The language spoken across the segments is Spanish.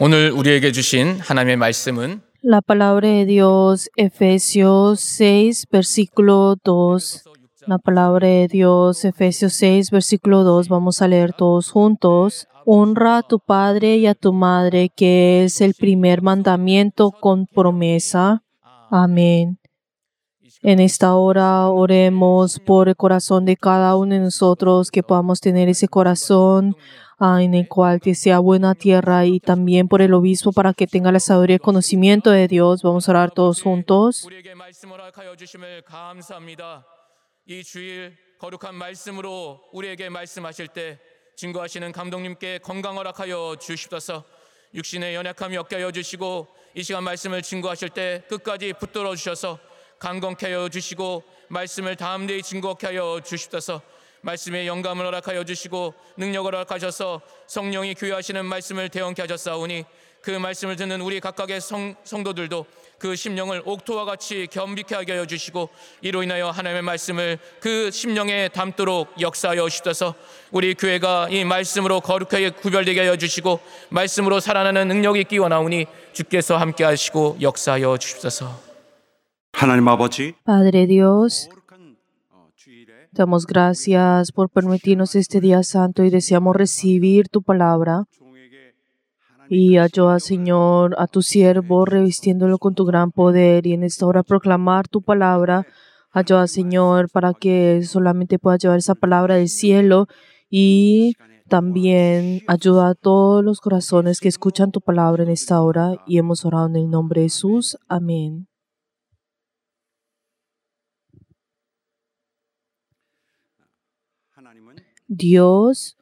오늘 우리에게 주신 하나님의 말씀은 La palabra de Dios, Efesios 6, versículo 2. La palabra de Dios, Efesios 6, versículo 2. Vamos a leer todos juntos. Honra a tu padre y a tu madre, que es el primer mandamiento con promesa. Amén. En esta hora oremos por el corazón de cada uno de nosotros, que podamos tener ese corazón en el cual que sea buena tierra, y también por el obispo para que tenga la sabiduría y conocimiento de Dios. Vamos a orar todos juntos. 우리에게 말씀을 허락하여 주심을 감사합니다. 이 주일 거룩한 말씀으로 우리에게 말씀하실 때 증거하시는 감독님께 건강 허락하여 주시옵소서. 육신의 연약함이 없게 하여 주시고 이 시간 말씀을 증거하실 때 끝까지 붙들어 주셔서 강건케 하여 주시고 말씀을 담대히 증거케 하여 주시옵소서. 말씀의 영감을 허락하여 주시고 능력을 허락하셔서 성령이 교회하시는 말씀을 대언케 하셨사오니 그 말씀을 듣는 우리 각각의 성도들도 그 심령을 옥토와 같이 겸비케 하게 하여 주시고 이로 인하여 하나님의 말씀을 그 심령에 담도록 역사하여 주시옵소서. 우리 교회가 이 말씀으로 거룩하게 구별되게 하여 주시고 말씀으로 살아나는 능력이 끼워나오니 주께서 함께 하시고 역사하여 주시옵소서. 하나님 아버지, Padre Dios, damos gracias por permitirnos este día santo y deseamos recibir tu palabra. Y ayuda, Señor, a tu siervo, revistiéndolo con tu gran poder, y en esta hora proclamar tu palabra. Ayuda, Señor, para que solamente pueda llevar esa palabra del cielo, y también ayuda a todos los corazones que escuchan tu palabra en esta hora. Y hemos orado en el nombre de Jesús. Amén. Dios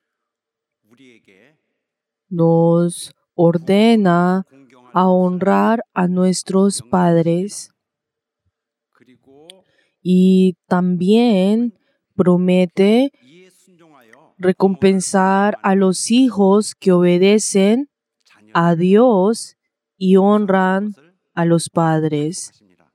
nos ordena a honrar a nuestros padres, y también promete recompensar a los hijos que obedecen a Dios y honran a los padres.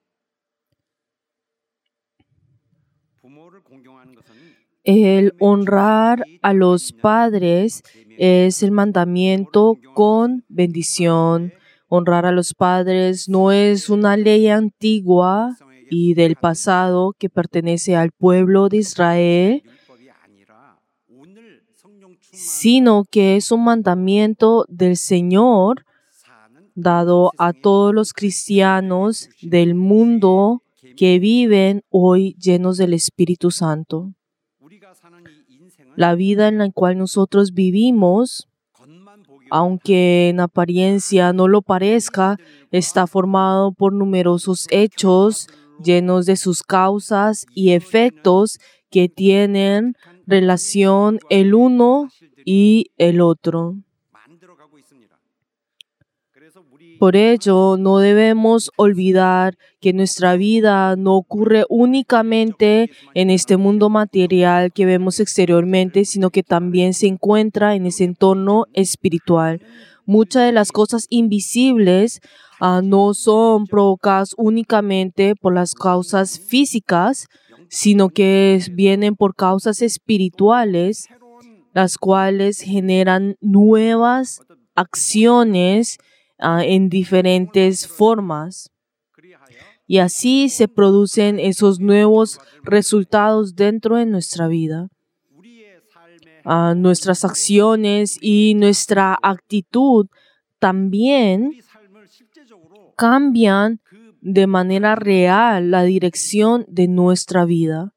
El honrar a los padres es el mandamiento con bendición. Honrar a los padres no es una ley antigua y del pasado que pertenece al pueblo de Israel, sino que es un mandamiento del Señor dado a todos los cristianos del mundo que viven hoy llenos del Espíritu Santo. La vida en la cual nosotros vivimos, aunque en apariencia no lo parezca, está formado por numerosos hechos llenos de sus causas y efectos que tienen relación el uno y el otro. Por ello, no debemos olvidar que nuestra vida no ocurre únicamente en este mundo material que vemos exteriormente, sino que también se encuentra en ese entorno espiritual. Muchas de las cosas invisibles no son provocadas únicamente por las causas físicas, sino que vienen por causas espirituales, las cuales generan nuevas acciones en diferentes formas. Y así se producen esos nuevos resultados dentro de nuestra vida. Nuestras acciones y nuestra actitud también cambian de manera real la dirección de nuestra vida.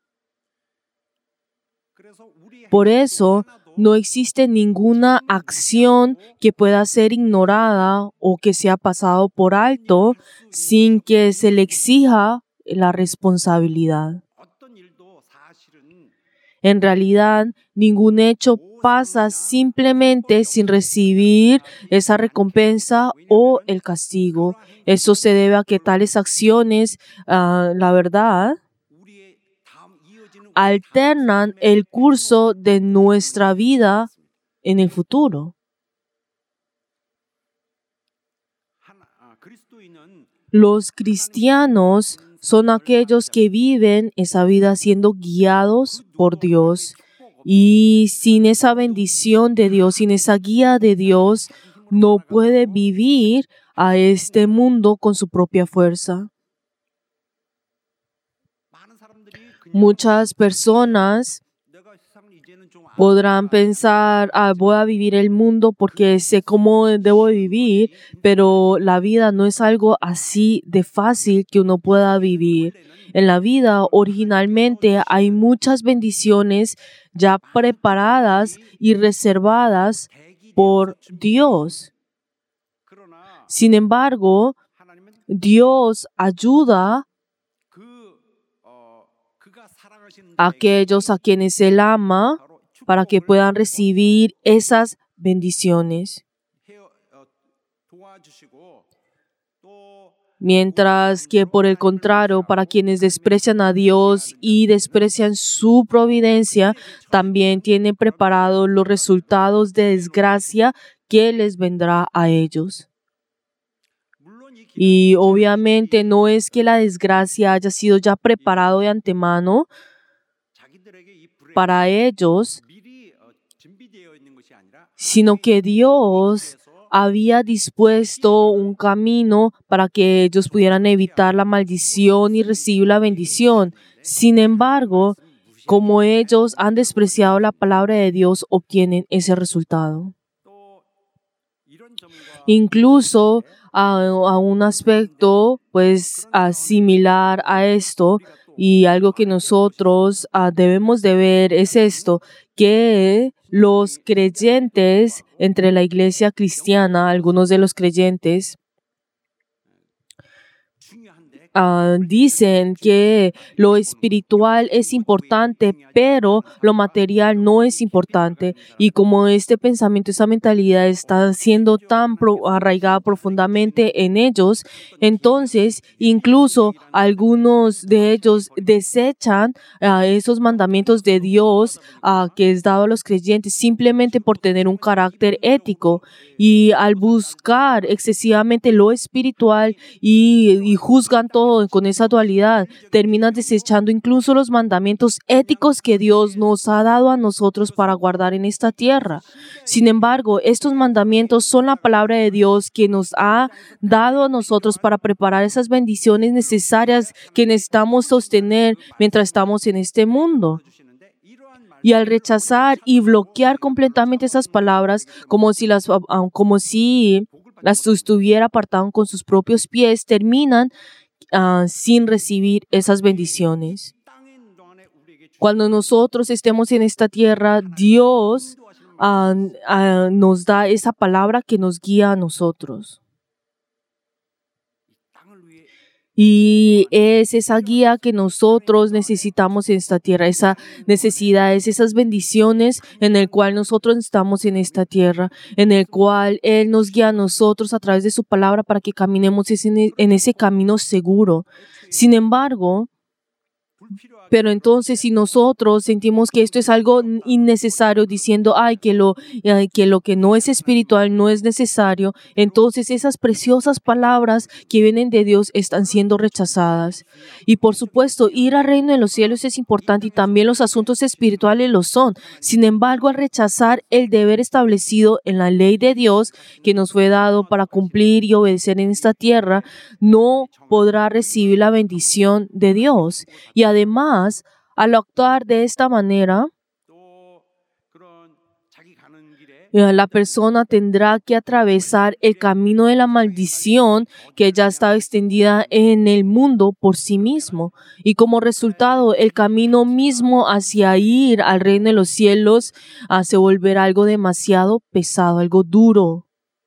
Por eso, no existe ninguna acción que pueda ser ignorada o que sea pasado por alto sin que se le exija la responsabilidad. En realidad, ningún hecho pasa simplemente sin recibir esa recompensa o el castigo. Eso se debe a que tales acciones, la verdad, alternan el curso de nuestra vida en el futuro. Los cristianos son aquellos que viven esa vida siendo guiados por Dios. Y sin esa bendición de Dios, sin esa guía de Dios, no puede vivir a este mundo con su propia fuerza. Muchas personas podrán pensar, voy a vivir el mundo porque sé cómo debo vivir, pero la vida no es algo así de fácil que uno pueda vivir. En la vida, originalmente, hay muchas bendiciones ya preparadas y reservadas por Dios. Sin embargo, Dios ayuda a aquellos a quienes Él ama para que puedan recibir esas bendiciones. Mientras que, por el contrario, para quienes desprecian a Dios y desprecian su providencia, también tiene preparados los resultados de desgracia que les vendrá a ellos. Y obviamente no es que la desgracia haya sido ya preparado de antemano para ellos, sino que Dios había dispuesto un camino para que ellos pudieran evitar la maldición y recibir la bendición. Sin embargo, como ellos han despreciado la palabra de Dios, obtienen ese resultado. Incluso a un aspecto similar a esto, y algo que nosotros debemos de ver es esto, que los creyentes entre la iglesia cristiana, algunos de los creyentes, dicen que lo espiritual es importante, pero lo material no es importante. Y como este pensamiento, esa mentalidad está siendo tan arraigada profundamente en ellos, entonces incluso algunos de ellos desechan esos mandamientos de Dios que es dado a los creyentes simplemente por tener un carácter ético. Y al buscar excesivamente lo espiritual y juzgan todo con esa dualidad, terminan desechando incluso los mandamientos éticos que Dios nos ha dado a nosotros para guardar en esta tierra. Sin embargo, estos mandamientos son la palabra de Dios que nos ha dado a nosotros para preparar esas bendiciones necesarias que necesitamos sostener mientras estamos en este mundo. Y al rechazar y bloquear completamente esas palabras, como si las estuviera apartando con sus propios pies, terminan sin recibir esas bendiciones. Cuando nosotros estemos en esta tierra, Dios nos da esa palabra que nos guía a nosotros. Y es esa guía que nosotros necesitamos en esta tierra, esa necesidad, esas bendiciones en el cual nosotros estamos en esta tierra, en el cual Él nos guía a nosotros a través de su palabra para que caminemos en ese camino seguro. Sin embargo, pero entonces si nosotros sentimos que esto es algo innecesario, diciendo que lo que no es espiritual no es necesario, entonces esas preciosas palabras que vienen de Dios están siendo rechazadas. Y por supuesto, ir al reino de los cielos es importante y también los asuntos espirituales lo son. Sin embargo, al rechazar el deber establecido en la ley de Dios que nos fue dado para cumplir y obedecer en esta tierra, no podrá recibir la bendición de Dios. Y además, al actuar de esta manera, la persona tendrá que atravesar el camino de la maldición que ya está extendida en el mundo por sí mismo. Y como resultado, el camino mismo hacia ir al reino de los cielos se volverá algo demasiado pesado, algo duro.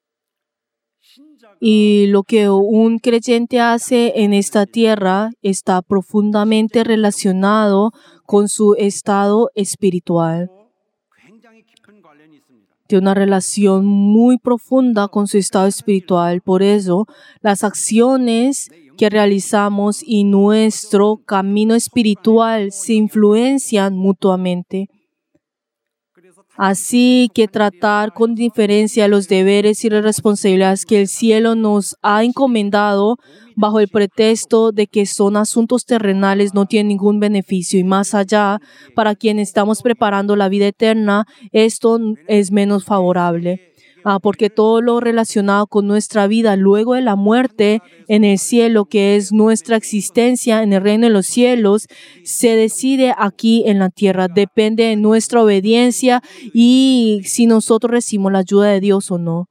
Y lo que un creyente hace en esta tierra está profundamente relacionado con su estado espiritual. Tiene una relación muy profunda con su estado espiritual. Por eso, las acciones que realizamos y nuestro camino espiritual se influencian mutuamente. Así que tratar con diferencia los deberes y las responsabilidades que el cielo nos ha encomendado bajo el pretexto de que son asuntos terrenales no tiene ningún beneficio. Y más allá, para quienes estamos preparando la vida eterna, esto es menos favorable. porque todo lo relacionado con nuestra vida luego de la muerte en el cielo, que es nuestra existencia en el reino de los cielos, se decide aquí en la tierra. Depende de nuestra obediencia y si nosotros recibimos la ayuda de Dios o no.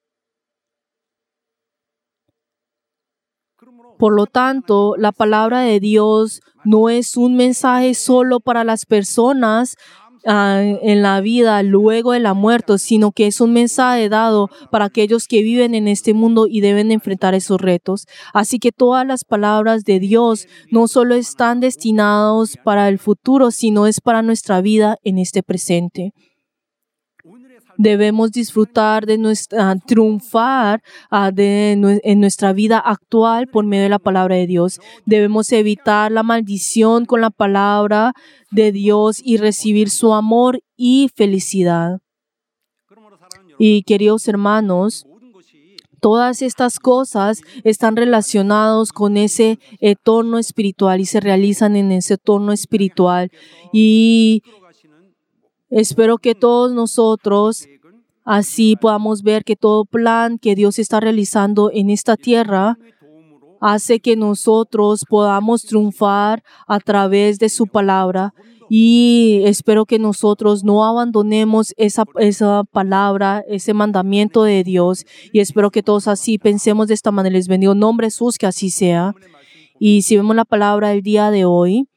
Por lo tanto, la palabra de Dios no es un mensaje solo para las personas en la vida luego de la muerte, sino que es un mensaje dado para aquellos que viven en este mundo y deben enfrentar esos retos. Así que todas las palabras de Dios no solo están destinadas para el futuro, sino es para nuestra vida en este presente. Debemos disfrutar de triunfar en nuestra vida actual por medio de la palabra de Dios. Debemos evitar la maldición con la palabra de Dios y recibir su amor y felicidad. Y queridos hermanos, todas estas cosas están relacionadas con ese entorno espiritual y se realizan en ese entorno espiritual. Y espero que todos nosotros así podamos ver que todo plan que Dios está realizando en esta tierra hace que nosotros podamos triunfar a través de su palabra. Y espero que nosotros no abandonemos esa palabra, ese mandamiento de Dios. Y espero que todos así pensemos de esta manera. Les bendigo en nombre de Jesús, que así sea. Y si vemos la palabra del día de hoy,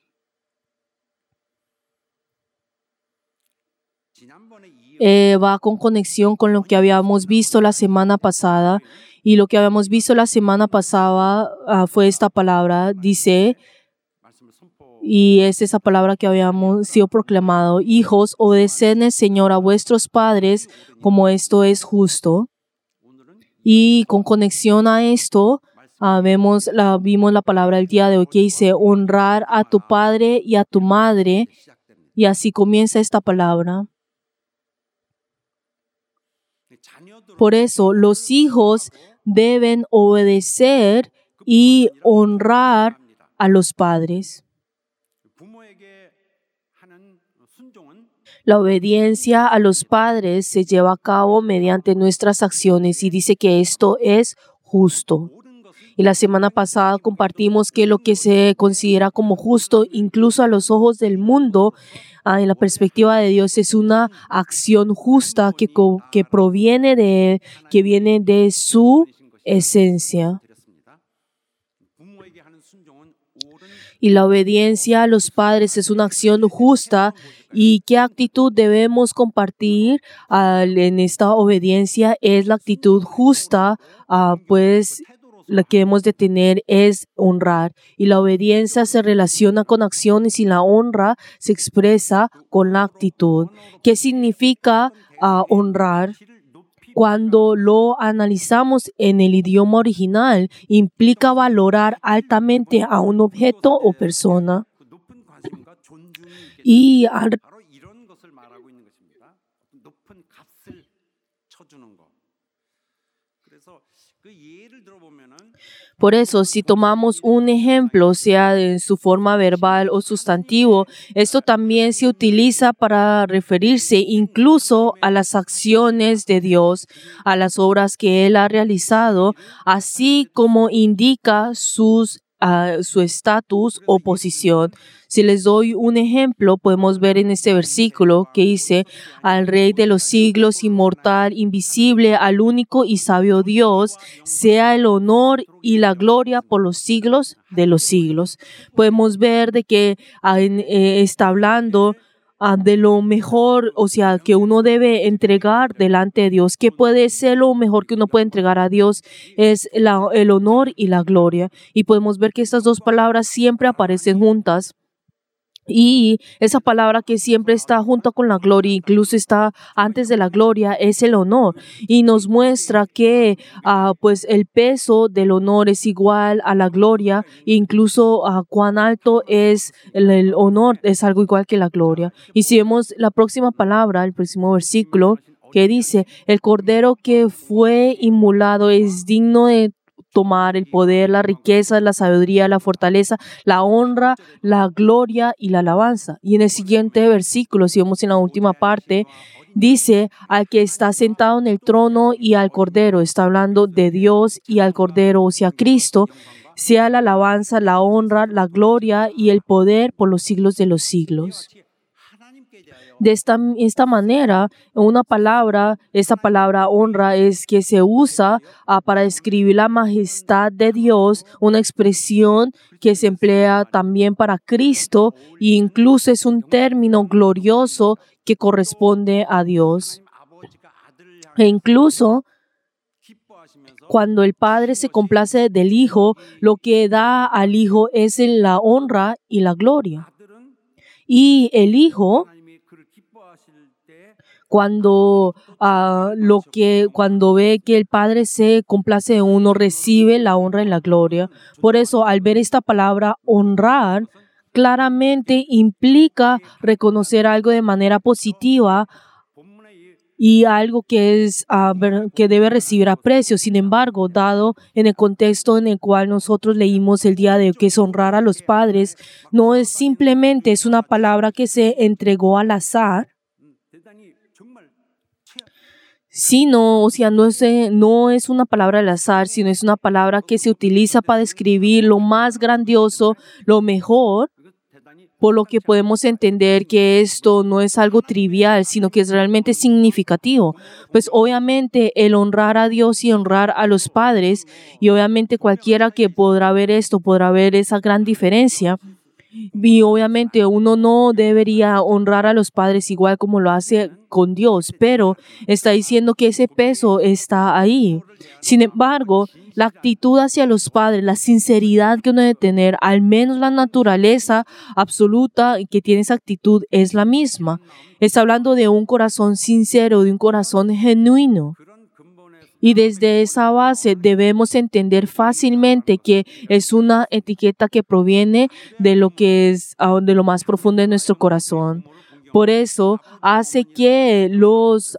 va con conexión con lo que habíamos visto la semana pasada. Y lo que habíamos visto la semana pasada fue esta palabra. Dice, y es esa palabra que habíamos sido proclamado: hijos, obedeced al Señor a vuestros padres, como esto es justo. Y con conexión a esto, vimos la palabra del día de hoy que dice honrar a tu padre y a tu madre. Y así comienza esta palabra. Por eso, los hijos deben obedecer y honrar a los padres. La obediencia a los padres se lleva a cabo mediante nuestras acciones y dice que esto es justo. Y la semana pasada compartimos que lo que se considera como justo, incluso a los ojos del mundo, en la perspectiva de Dios, es una acción justa que proviene de Él, que viene de su esencia. Y la obediencia a los padres es una acción justa. ¿Y qué actitud debemos compartir en esta obediencia? Es la actitud justa, pues la que hemos de tener es honrar. Y la obediencia se relaciona con acciones y la honra se expresa con la actitud. ¿Qué significa honrar? Cuando lo analizamos en el idioma original, implica valorar altamente a un objeto o persona. Y por eso, si tomamos un ejemplo, sea en su forma verbal o sustantivo, esto también se utiliza para referirse incluso a las acciones de Dios, a las obras que Él ha realizado, así como indica su estatus o posición. Si les doy un ejemplo, podemos ver en este versículo que dice: al Rey de los siglos, inmortal, invisible, al único y sabio Dios, sea el honor y la gloria por los siglos de los siglos. Podemos ver de que está hablando de lo mejor, o sea, que uno debe entregar delante de Dios. ¿Qué puede ser lo mejor que uno puede entregar a Dios? Es el honor y la gloria. Y podemos ver que estas dos palabras siempre aparecen juntas. Y esa palabra que siempre está junto con la gloria, incluso está antes de la gloria, es el honor. Y nos muestra que pues el peso del honor es igual a la gloria, incluso cuán alto es el honor, es algo igual que la gloria. Y si vemos la próxima palabra, el próximo versículo, que dice: el cordero que fue inmolado es digno de tomar el poder, la riqueza, la sabiduría, la fortaleza, la honra, la gloria y la alabanza. Y en el siguiente versículo, si vemos en la última parte, dice al que está sentado en el trono y al Cordero. Está hablando de Dios y al Cordero, o sea, Cristo. Sea la alabanza, la honra, la gloria y el poder por los siglos de los siglos. De esta manera, esta palabra honra es que se usa para describir la majestad de Dios, una expresión que se emplea también para Cristo e incluso es un término glorioso que corresponde a Dios. E incluso cuando el Padre se complace del Hijo, lo que da al Hijo es la honra y la gloria. Y el Hijo, cuando ve que el Padre se complace de uno, recibe la honra y la gloria. Por eso, al ver esta palabra honrar, claramente implica reconocer algo de manera positiva y algo que debe recibir aprecio. Sin embargo, dado en el contexto en el cual nosotros leímos el día de hoy, que es honrar a los padres, no es simplemente es una palabra que se entregó al azar, sino, o sea, no es una palabra al azar, sino es una palabra que se utiliza para describir lo más grandioso, lo mejor, por lo que podemos entender que esto no es algo trivial, sino que es realmente significativo. Pues obviamente el honrar a Dios y honrar a los padres, y obviamente cualquiera que podrá ver esto, podrá ver esa gran diferencia. Y obviamente uno no debería honrar a los padres igual como lo hace con Dios, pero está diciendo que ese peso está ahí. Sin embargo, la actitud hacia los padres, la sinceridad que uno debe tener, al menos la naturaleza absoluta que tiene esa actitud es la misma. Está hablando de un corazón sincero, de un corazón genuino. Y desde esa base debemos entender fácilmente que es una etiqueta que proviene de lo que es de lo más profundo de nuestro corazón. Por eso hace que los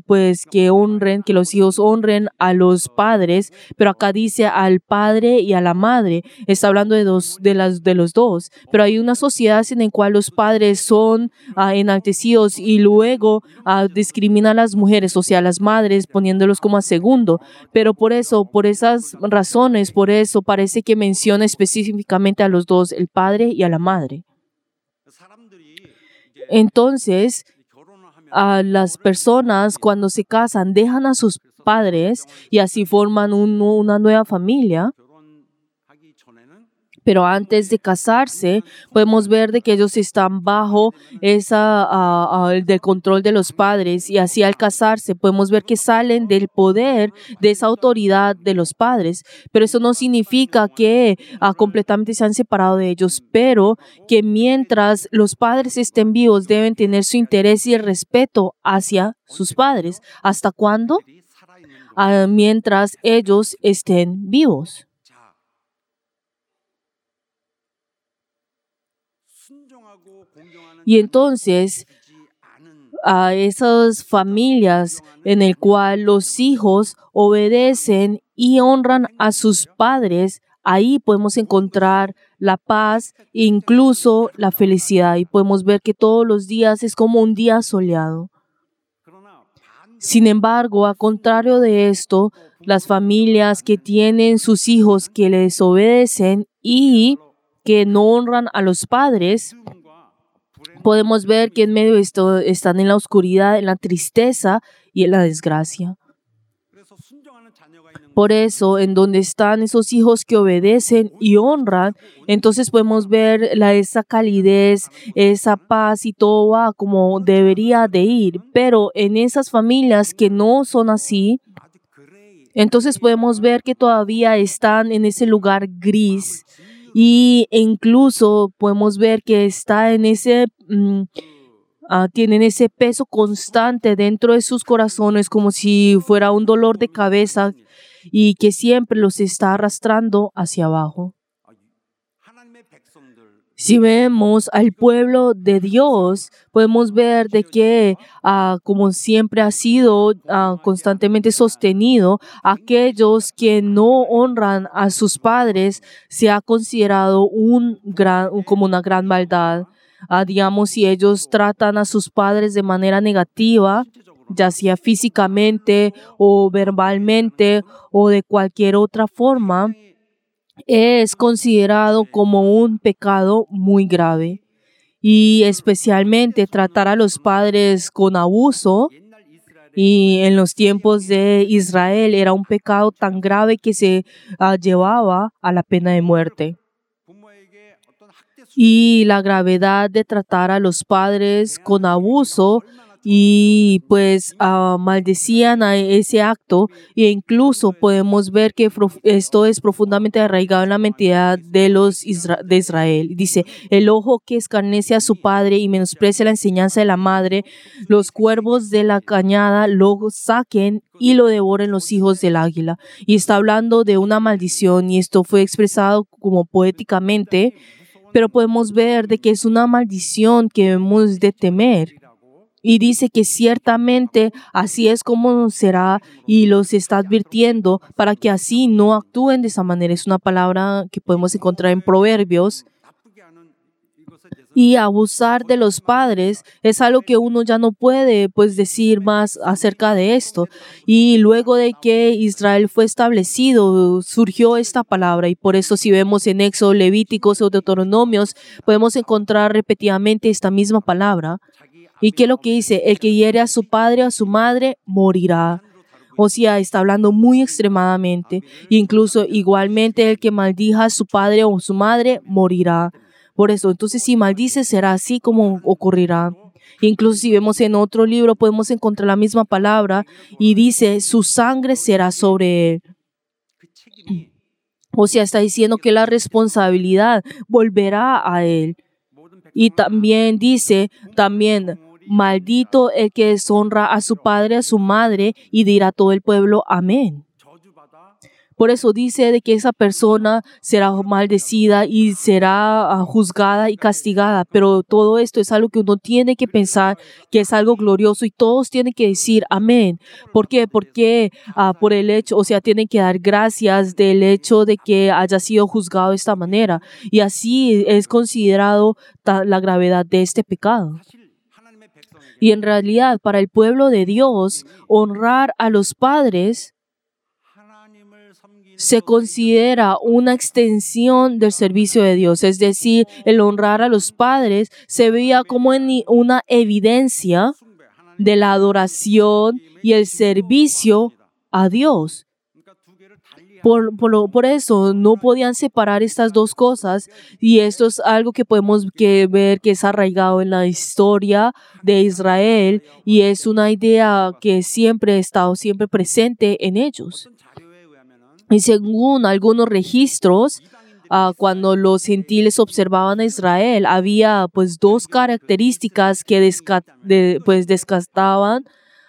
hijos honren a los padres, pero acá dice al padre y a la madre. Está hablando de los dos. Pero hay una sociedad en la cual los padres son enaltecidos y luego discriminan a las mujeres, o sea, a las madres, poniéndolos como a segundo. Pero por esas razones, por eso parece que menciona específicamente a los dos, el padre y a la madre. Entonces, las personas cuando se casan dejan a sus padres y así forman una nueva familia. Pero antes de casarse, podemos ver de que ellos están bajo del control de los padres y así al casarse podemos ver que salen del poder de esa autoridad de los padres. Pero eso no significa que completamente se han separado de ellos, pero que mientras los padres estén vivos deben tener su interés y el respeto hacia sus padres. ¿Hasta cuándo? Mientras ellos estén vivos. Y entonces, a esas familias en el cual los hijos obedecen y honran a sus padres, ahí podemos encontrar la paz e incluso la felicidad. Y podemos ver que todos los días es como un día soleado. Sin embargo, a contrario de esto, las familias que tienen sus hijos que les obedecen y que no honran a los padres, podemos ver que en medio de esto están en la oscuridad, en la tristeza y en la desgracia. Por eso, en donde están esos hijos que obedecen y honran, entonces podemos ver esa calidez, esa paz y todo va como debería de ir. Pero en esas familias que no son así, entonces podemos ver que todavía están en ese lugar gris. E incluso podemos ver que está en tienen ese peso constante dentro de sus corazones como si fuera un dolor de cabeza y que siempre los está arrastrando hacia abajo. Si vemos al pueblo de Dios, podemos ver de que, como siempre ha sido constantemente sostenido, aquellos que no honran a sus padres se ha considerado como una gran maldad. digamos, si ellos tratan a sus padres de manera negativa, ya sea físicamente o verbalmente o de cualquier otra forma, es considerado como un pecado muy grave. Y especialmente tratar a los padres con abuso. Y en los tiempos de Israel era un pecado tan grave que se llevaba a la pena de muerte. Y la gravedad de tratar a los padres con abuso y pues maldecían a ese acto, e incluso podemos ver que esto es profundamente arraigado en la mentalidad de Israel. Dice: el ojo que escarnece a su padre y menosprecia la enseñanza de la madre, los cuervos de la cañada lo saquen y lo devoren los hijos del águila. Y está hablando de una maldición, y esto fue expresado como poéticamente, pero podemos ver de que es una maldición que debemos de temer. Y dice que ciertamente así es como será, y los está advirtiendo para que así no actúen de esa manera. Es una palabra que podemos encontrar en Proverbios. Y abusar de los padres es algo que uno ya no puede pues decir más acerca de esto. Y luego de que Israel fue establecido, surgió esta palabra, y por eso si vemos en Éxodo, Levíticos o Deuteronomios, podemos encontrar repetidamente esta misma palabra. ¿Y qué es lo que dice? El que hiere a su padre o a su madre morirá. O sea, está hablando muy extremadamente. Incluso igualmente el que maldija a su padre o su madre morirá. Por eso, entonces si maldice será así como ocurrirá. Incluso si vemos en otro libro podemos encontrar la misma palabra y dice: su sangre será sobre él. O sea, está diciendo que la responsabilidad volverá a él. Y también dice, maldito el que deshonra a su padre, a su madre, y dirá todo el pueblo amén. Por eso dice de que esa persona será maldecida y será juzgada y castigada. Pero todo esto es algo que uno tiene que pensar que es algo glorioso, y todos tienen que decir amén. ¿Por qué? Porque por el hecho, o sea, tienen que dar gracias del hecho de que haya sido juzgado de esta manera. Y así es considerado la gravedad de este pecado. Y en realidad, para el pueblo de Dios, honrar a los padres se considera una extensión del servicio de Dios. Es decir, el honrar a los padres se veía como una evidencia de la adoración y el servicio a Dios. Por eso no podían separar estas dos cosas, y esto es algo que podemos ver que es arraigado en la historia de Israel, y es una idea que siempre ha estado presente en ellos. Y según algunos registros, cuando los gentiles observaban a Israel, había pues dos características que descartaban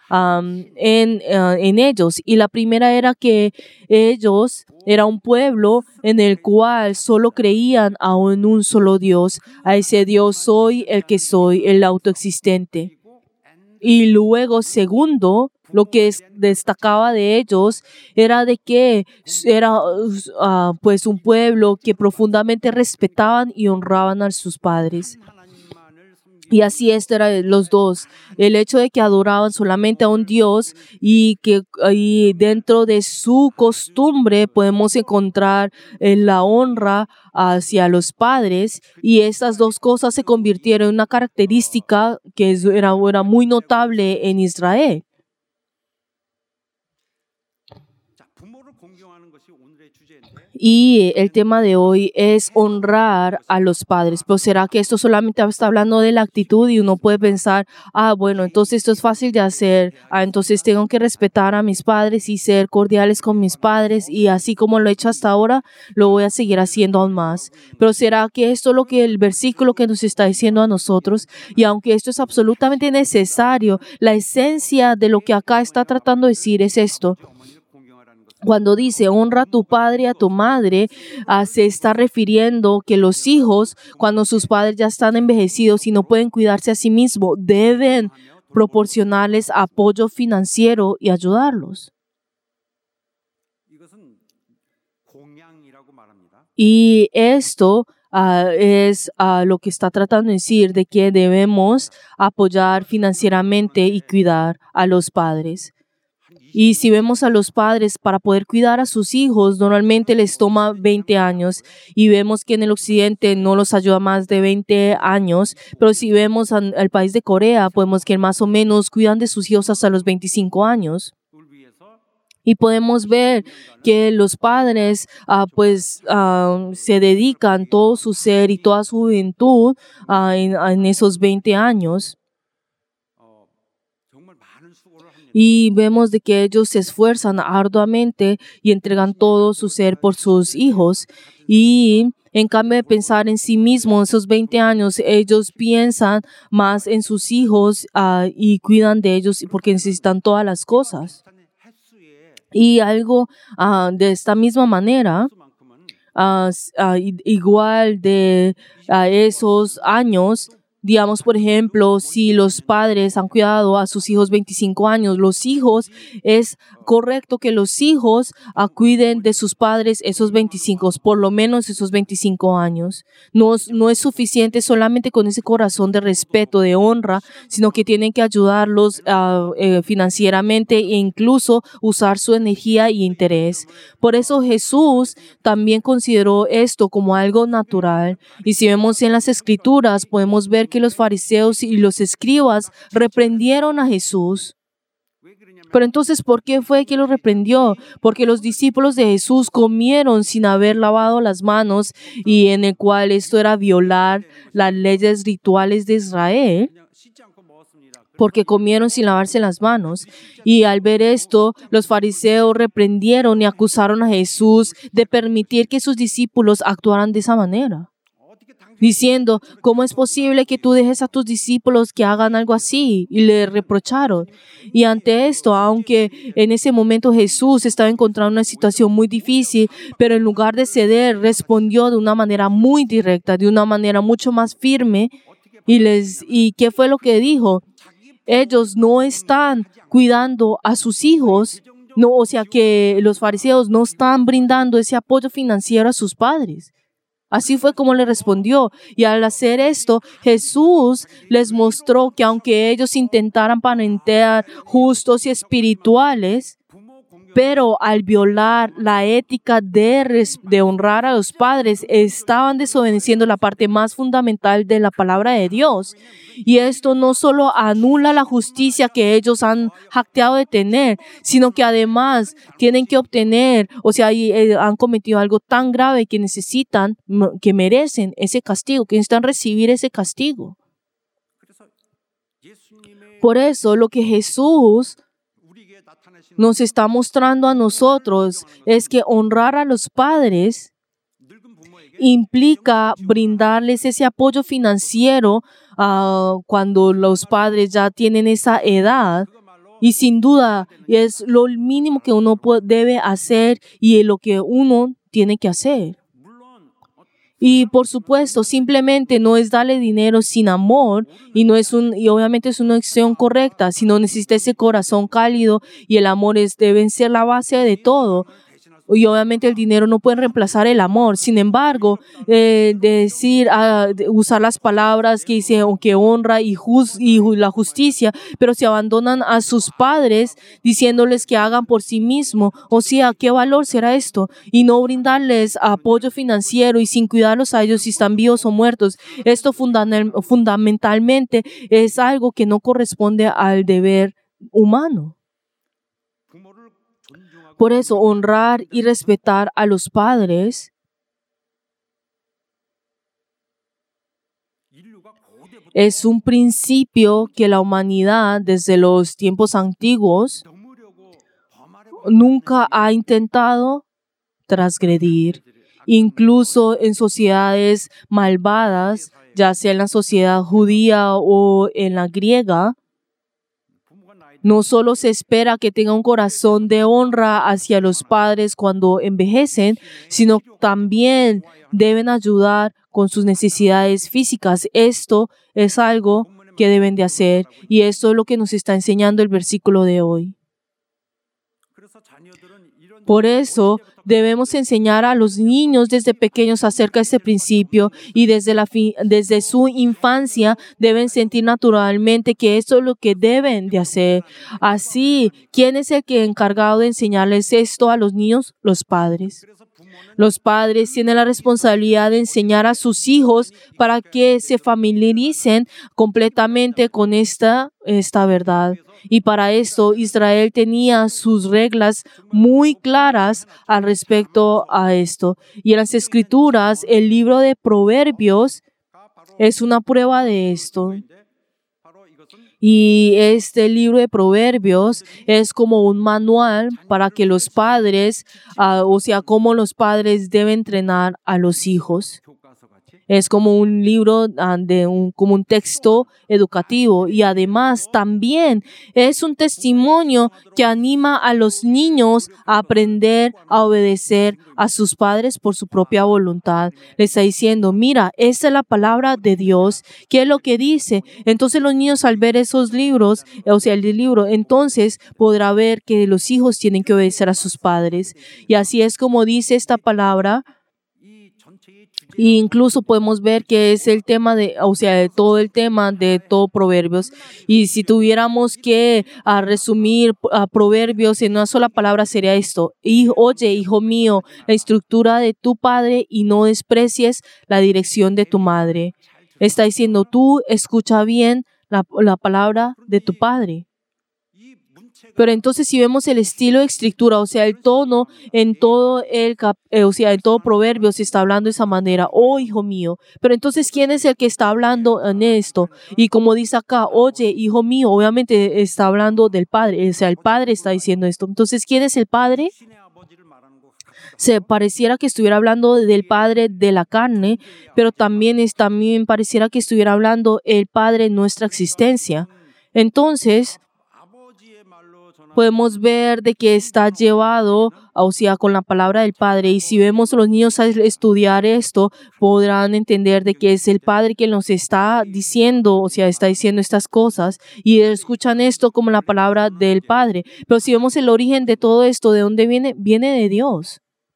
en ellos. Y la primera era que ellos era un pueblo en el cual solo creían en un solo Dios. A ese Dios soy el que soy, el autoexistente. Y luego, segundo, lo que destacaba de ellos era de que era pues un pueblo que profundamente respetaban y honraban a sus padres. Y así eran los dos. El hecho de que adoraban solamente a un Dios, y que dentro de su costumbre podemos encontrar la honra hacia los padres, y estas dos cosas se convirtieron en una característica que era muy notable en Israel. Y el tema de hoy es honrar a los padres. Pero ¿será que esto solamente está hablando de la actitud? Y uno puede pensar, bueno, entonces esto es fácil de hacer. Entonces tengo que respetar a mis padres y ser cordiales con mis padres. Y así como lo he hecho hasta ahora, lo voy a seguir haciendo aún más. Pero ¿será que esto es lo que el versículo que nos está diciendo a nosotros? Y aunque esto es absolutamente necesario, la esencia de lo que acá está tratando de decir es esto. Cuando dice honra a tu padre y a tu madre, se está refiriendo que los hijos, cuando sus padres ya están envejecidos y no pueden cuidarse a sí mismos, deben proporcionarles apoyo financiero y ayudarlos. Y esto es lo que está tratando de decir de que debemos apoyar financieramente y cuidar a los padres. Y si vemos a los padres para poder cuidar a sus hijos, normalmente les toma 20 años y vemos que en el occidente no los ayuda más de 20 años, pero si vemos al país de Corea, podemos que más o menos cuidan de sus hijos hasta los 25 años. Y podemos ver que los padres se dedican todo su ser y toda su juventud en esos 20 años. Y vemos de que ellos se esfuerzan arduamente y entregan todo su ser por sus hijos. Y en cambio de pensar en sí mismos en esos 20 años, ellos piensan más en sus hijos y cuidan de ellos porque necesitan todas las cosas. Y algo de esta misma manera, igual de esos años, digamos, por ejemplo, si los padres han cuidado a sus hijos 25 años, los hijos, es correcto que los hijos cuiden de sus padres esos 25, por lo menos esos 25 años. No es suficiente solamente con ese corazón de respeto, de honra, sino que tienen que ayudarlos financieramente e incluso usar su energía y interés. Por eso Jesús también consideró esto como algo natural. Y si vemos en las Escrituras, podemos ver que los fariseos y los escribas reprendieron a Jesús. Pero entonces, ¿por qué fue que lo reprendió? Porque los discípulos de Jesús comieron sin haber lavado las manos y en el cual esto era violar las leyes rituales de Israel, porque comieron sin lavarse las manos. Y al ver esto, los fariseos reprendieron y acusaron a Jesús de permitir que sus discípulos actuaran de esa manera, diciendo, ¿cómo es posible que tú dejes a tus discípulos que hagan algo así? Y le reprocharon. Y ante esto, aunque en ese momento Jesús estaba encontrando una situación muy difícil, pero en lugar de ceder, respondió de una manera muy directa, de una manera mucho más firme. ¿Y qué fue lo que dijo? Ellos no están cuidando a sus hijos, no, o sea que los fariseos no están brindando ese apoyo financiero a sus padres. Así fue como le respondió. Y al hacer esto, Jesús les mostró que aunque ellos intentaran aparentar justos y espirituales, pero al violar la ética de honrar a los padres, estaban desobedeciendo la parte más fundamental de la palabra de Dios. Y esto no solo anula la justicia que ellos han jactado de tener, sino que además tienen que obtener, han cometido algo tan grave que necesitan, que merecen ese castigo, que necesitan recibir ese castigo. Por eso, lo que Jesús nos está mostrando a nosotros es que honrar a los padres implica brindarles ese apoyo financiero cuando los padres ya tienen esa edad. Y sin duda es lo mínimo que uno debe hacer y lo que uno tiene que hacer. Y por supuesto, simplemente no es darle dinero sin amor y obviamente es una acción correcta, sino necesita ese corazón cálido y el amor deben ser la base de todo. Y obviamente el dinero no puede reemplazar el amor. Sin embargo, usar las palabras que dice que honra y la justicia, pero se abandonan a sus padres diciéndoles que hagan por sí mismos. O sea, ¿qué valor será esto? Y no brindarles apoyo financiero y sin cuidarlos a ellos si están vivos o muertos. Esto fundamentalmente es algo que no corresponde al deber humano. Por eso, honrar y respetar a los padres es un principio que la humanidad desde los tiempos antiguos nunca ha intentado transgredir. Incluso en sociedades malvadas, ya sea en la sociedad judía o en la griega, no solo se espera que tenga un corazón de honra hacia los padres cuando envejecen, sino también deben ayudar con sus necesidades físicas. Esto es algo que deben de hacer y esto es lo que nos está enseñando el versículo de hoy. Por eso debemos enseñar a los niños desde pequeños acerca de este principio y desde su infancia deben sentir naturalmente que esto es lo que deben de hacer. Así, ¿quién es el que encargado de enseñarles esto a los niños? Los padres. Los padres tienen la responsabilidad de enseñar a sus hijos para que se familiaricen completamente con esta verdad. Y para esto Israel tenía sus reglas muy claras al respecto a esto. Y en las Escrituras, el libro de Proverbios es una prueba de esto. Y este libro de Proverbios es como un manual para que los padres, cómo los padres deben entrenar a los hijos. Es como un libro como un texto educativo y además también es un testimonio que anima a los niños a aprender a obedecer a sus padres por su propia voluntad. Les está diciendo, mira, esta es la palabra de Dios. ¿Qué es lo que dice? Entonces los niños al ver esos libros, el libro, entonces podrá ver que los hijos tienen que obedecer a sus padres. Y así es como dice esta palabra. E incluso podemos ver que es el tema de todo el tema de todo Proverbios. Y si tuviéramos que resumir Proverbios en una sola palabra sería esto. Oye, hijo mío, la estructura de tu padre y no desprecies la dirección de tu madre. Está diciendo, tú escucha bien la palabra de tu padre. Pero entonces si vemos el estilo de escritura, el tono en todo en todo Proverbios se está hablando de esa manera, oh hijo mío. Pero entonces, ¿quién es el que está hablando en esto? Y como dice acá, oye, hijo mío, obviamente está hablando del padre, el padre está diciendo esto. Entonces, ¿quién es el padre? Se pareciera que estuviera hablando del padre de la carne, pero también pareciera que estuviera hablando el padre en nuestra existencia. Entonces, podemos ver de que está llevado, con la palabra del Padre. Y si vemos a los niños a estudiar esto, podrán entender de que es el Padre que nos está diciendo, está diciendo estas cosas. Y escuchan esto como la palabra del Padre. Pero si vemos el origen de todo esto, ¿de dónde viene? Viene de Dios.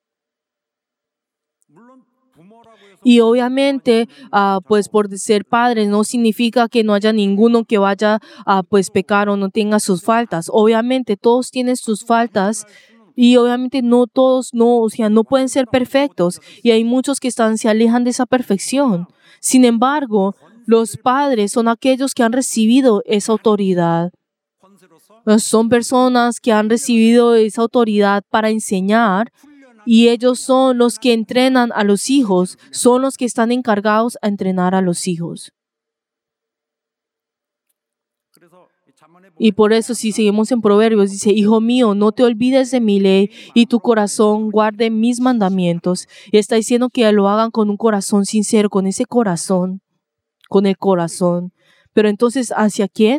Y obviamente, pues por ser padres no significa que no haya ninguno que vaya a pecar o no tenga sus faltas. Obviamente todos tienen sus faltas y obviamente no todos, no pueden ser perfectos. Y hay muchos que se alejan de esa perfección. Sin embargo, los padres son aquellos que han recibido esa autoridad. Son personas que han recibido esa autoridad para enseñar. Y ellos son los que entrenan a los hijos, son los que están encargados a entrenar a los hijos. Y por eso, si seguimos en Proverbios, dice, hijo mío, no te olvides de mi ley y tu corazón guarde mis mandamientos. Y está diciendo que lo hagan con un corazón sincero, con ese corazón, con el corazón. Pero entonces, ¿hacia quién?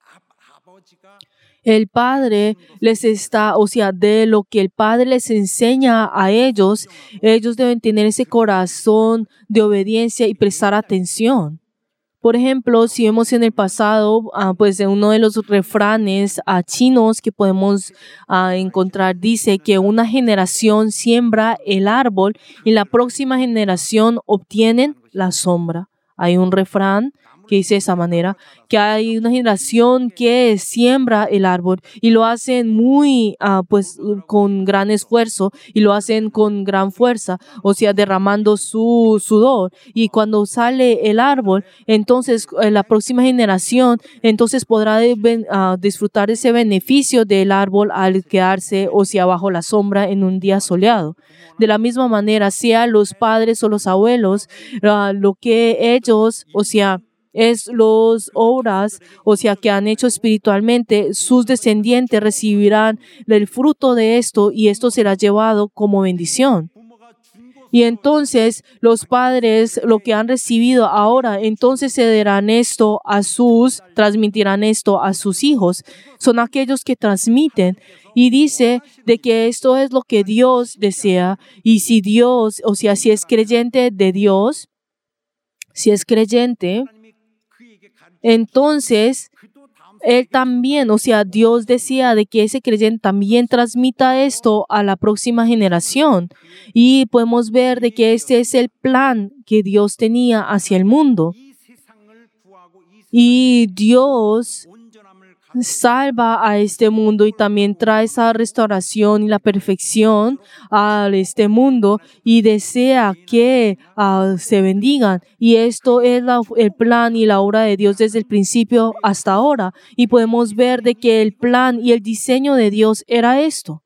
El Padre les está, de lo que el Padre les enseña a ellos, ellos deben tener ese corazón de obediencia y prestar atención. Por ejemplo, si vemos en el pasado, pues en uno de los refranes chinos que podemos encontrar, dice que una generación siembra el árbol y la próxima generación obtienen la sombra. Hay un refrán que dice de esa manera, que hay una generación que siembra el árbol y lo hacen con gran esfuerzo y lo hacen con gran fuerza, derramando su sudor. Y cuando sale el árbol, entonces la próxima generación entonces podrá disfrutar de ese beneficio del árbol al quedarse, bajo la sombra en un día soleado. De la misma manera, sea los padres o los abuelos, lo que ellos, es los obras, que han hecho espiritualmente, sus descendientes recibirán el fruto de esto y esto será llevado como bendición. Y entonces los padres, lo que han recibido ahora, entonces transmitirán esto a sus hijos. Son aquellos que transmiten. Y dice de que esto es lo que Dios desea. Y si Dios, si es creyente de Dios, si es creyente, entonces él también, o sea, Dios decía de que ese creyente también transmita esto a la próxima generación. Y podemos ver de que este es el plan que Dios tenía hacia el mundo. Y Dios salva a este mundo y también trae esa restauración y la perfección a este mundo y desea que se bendigan. Y esto es el plan y la obra de Dios desde el principio hasta ahora. Y podemos ver de que el plan y el diseño de Dios era esto.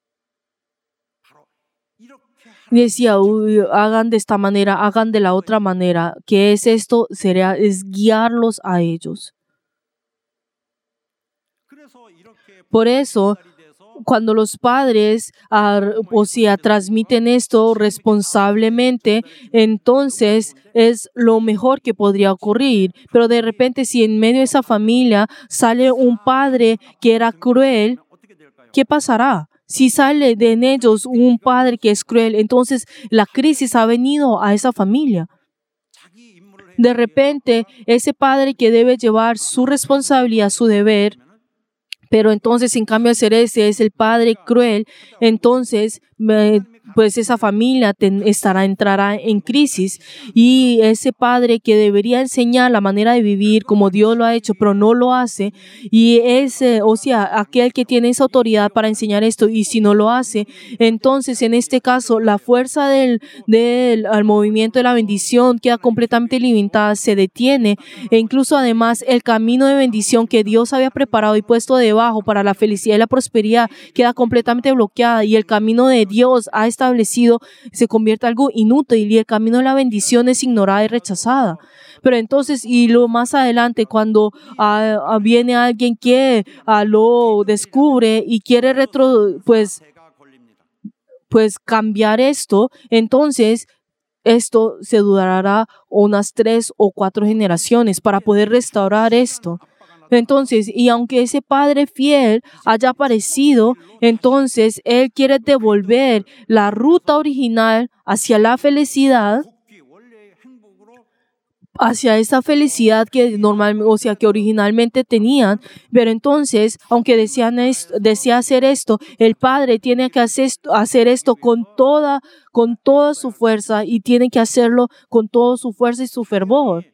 Decía, hagan de esta manera, hagan de la otra manera. ¿Qué es esto? Es guiarlos a ellos. Por eso, cuando los padres, transmiten esto responsablemente, entonces es lo mejor que podría ocurrir. Pero de repente, si en medio de esa familia sale un padre que era cruel, ¿qué pasará? Si sale de en ellos un padre que es cruel, entonces la crisis ha venido a esa familia. De repente, ese padre que debe llevar su responsabilidad, su deber, pero entonces, en cambio, ser ese es el padre cruel, entonces, pues esa familia entrará en crisis. Y ese padre que debería enseñar la manera de vivir como Dios lo ha hecho, pero no lo hace, y aquel que tiene esa autoridad para enseñar esto, y si no lo hace, entonces, en este caso, la fuerza al movimiento de la bendición queda completamente limitada, se detiene, e incluso además el camino de bendición que Dios había preparado y puesto debajo para la felicidad y la prosperidad queda completamente bloqueada, y el camino de Dios ha establecido se convierte en algo inútil, y el camino de la bendición es ignorada y rechazada. Pero entonces, y lo más adelante, cuando viene alguien que lo descubre y quiere pues cambiar esto, entonces esto se durará unas 3 o 4 generaciones para poder restaurar esto. Entonces, y aunque ese padre fiel haya aparecido, entonces él quiere devolver la ruta original hacia la felicidad, hacia esa felicidad que que originalmente tenían. Pero entonces, aunque desea hacer esto, el padre tiene que hacer esto con toda su fuerza, y tiene que hacerlo con toda su fuerza y su fervor.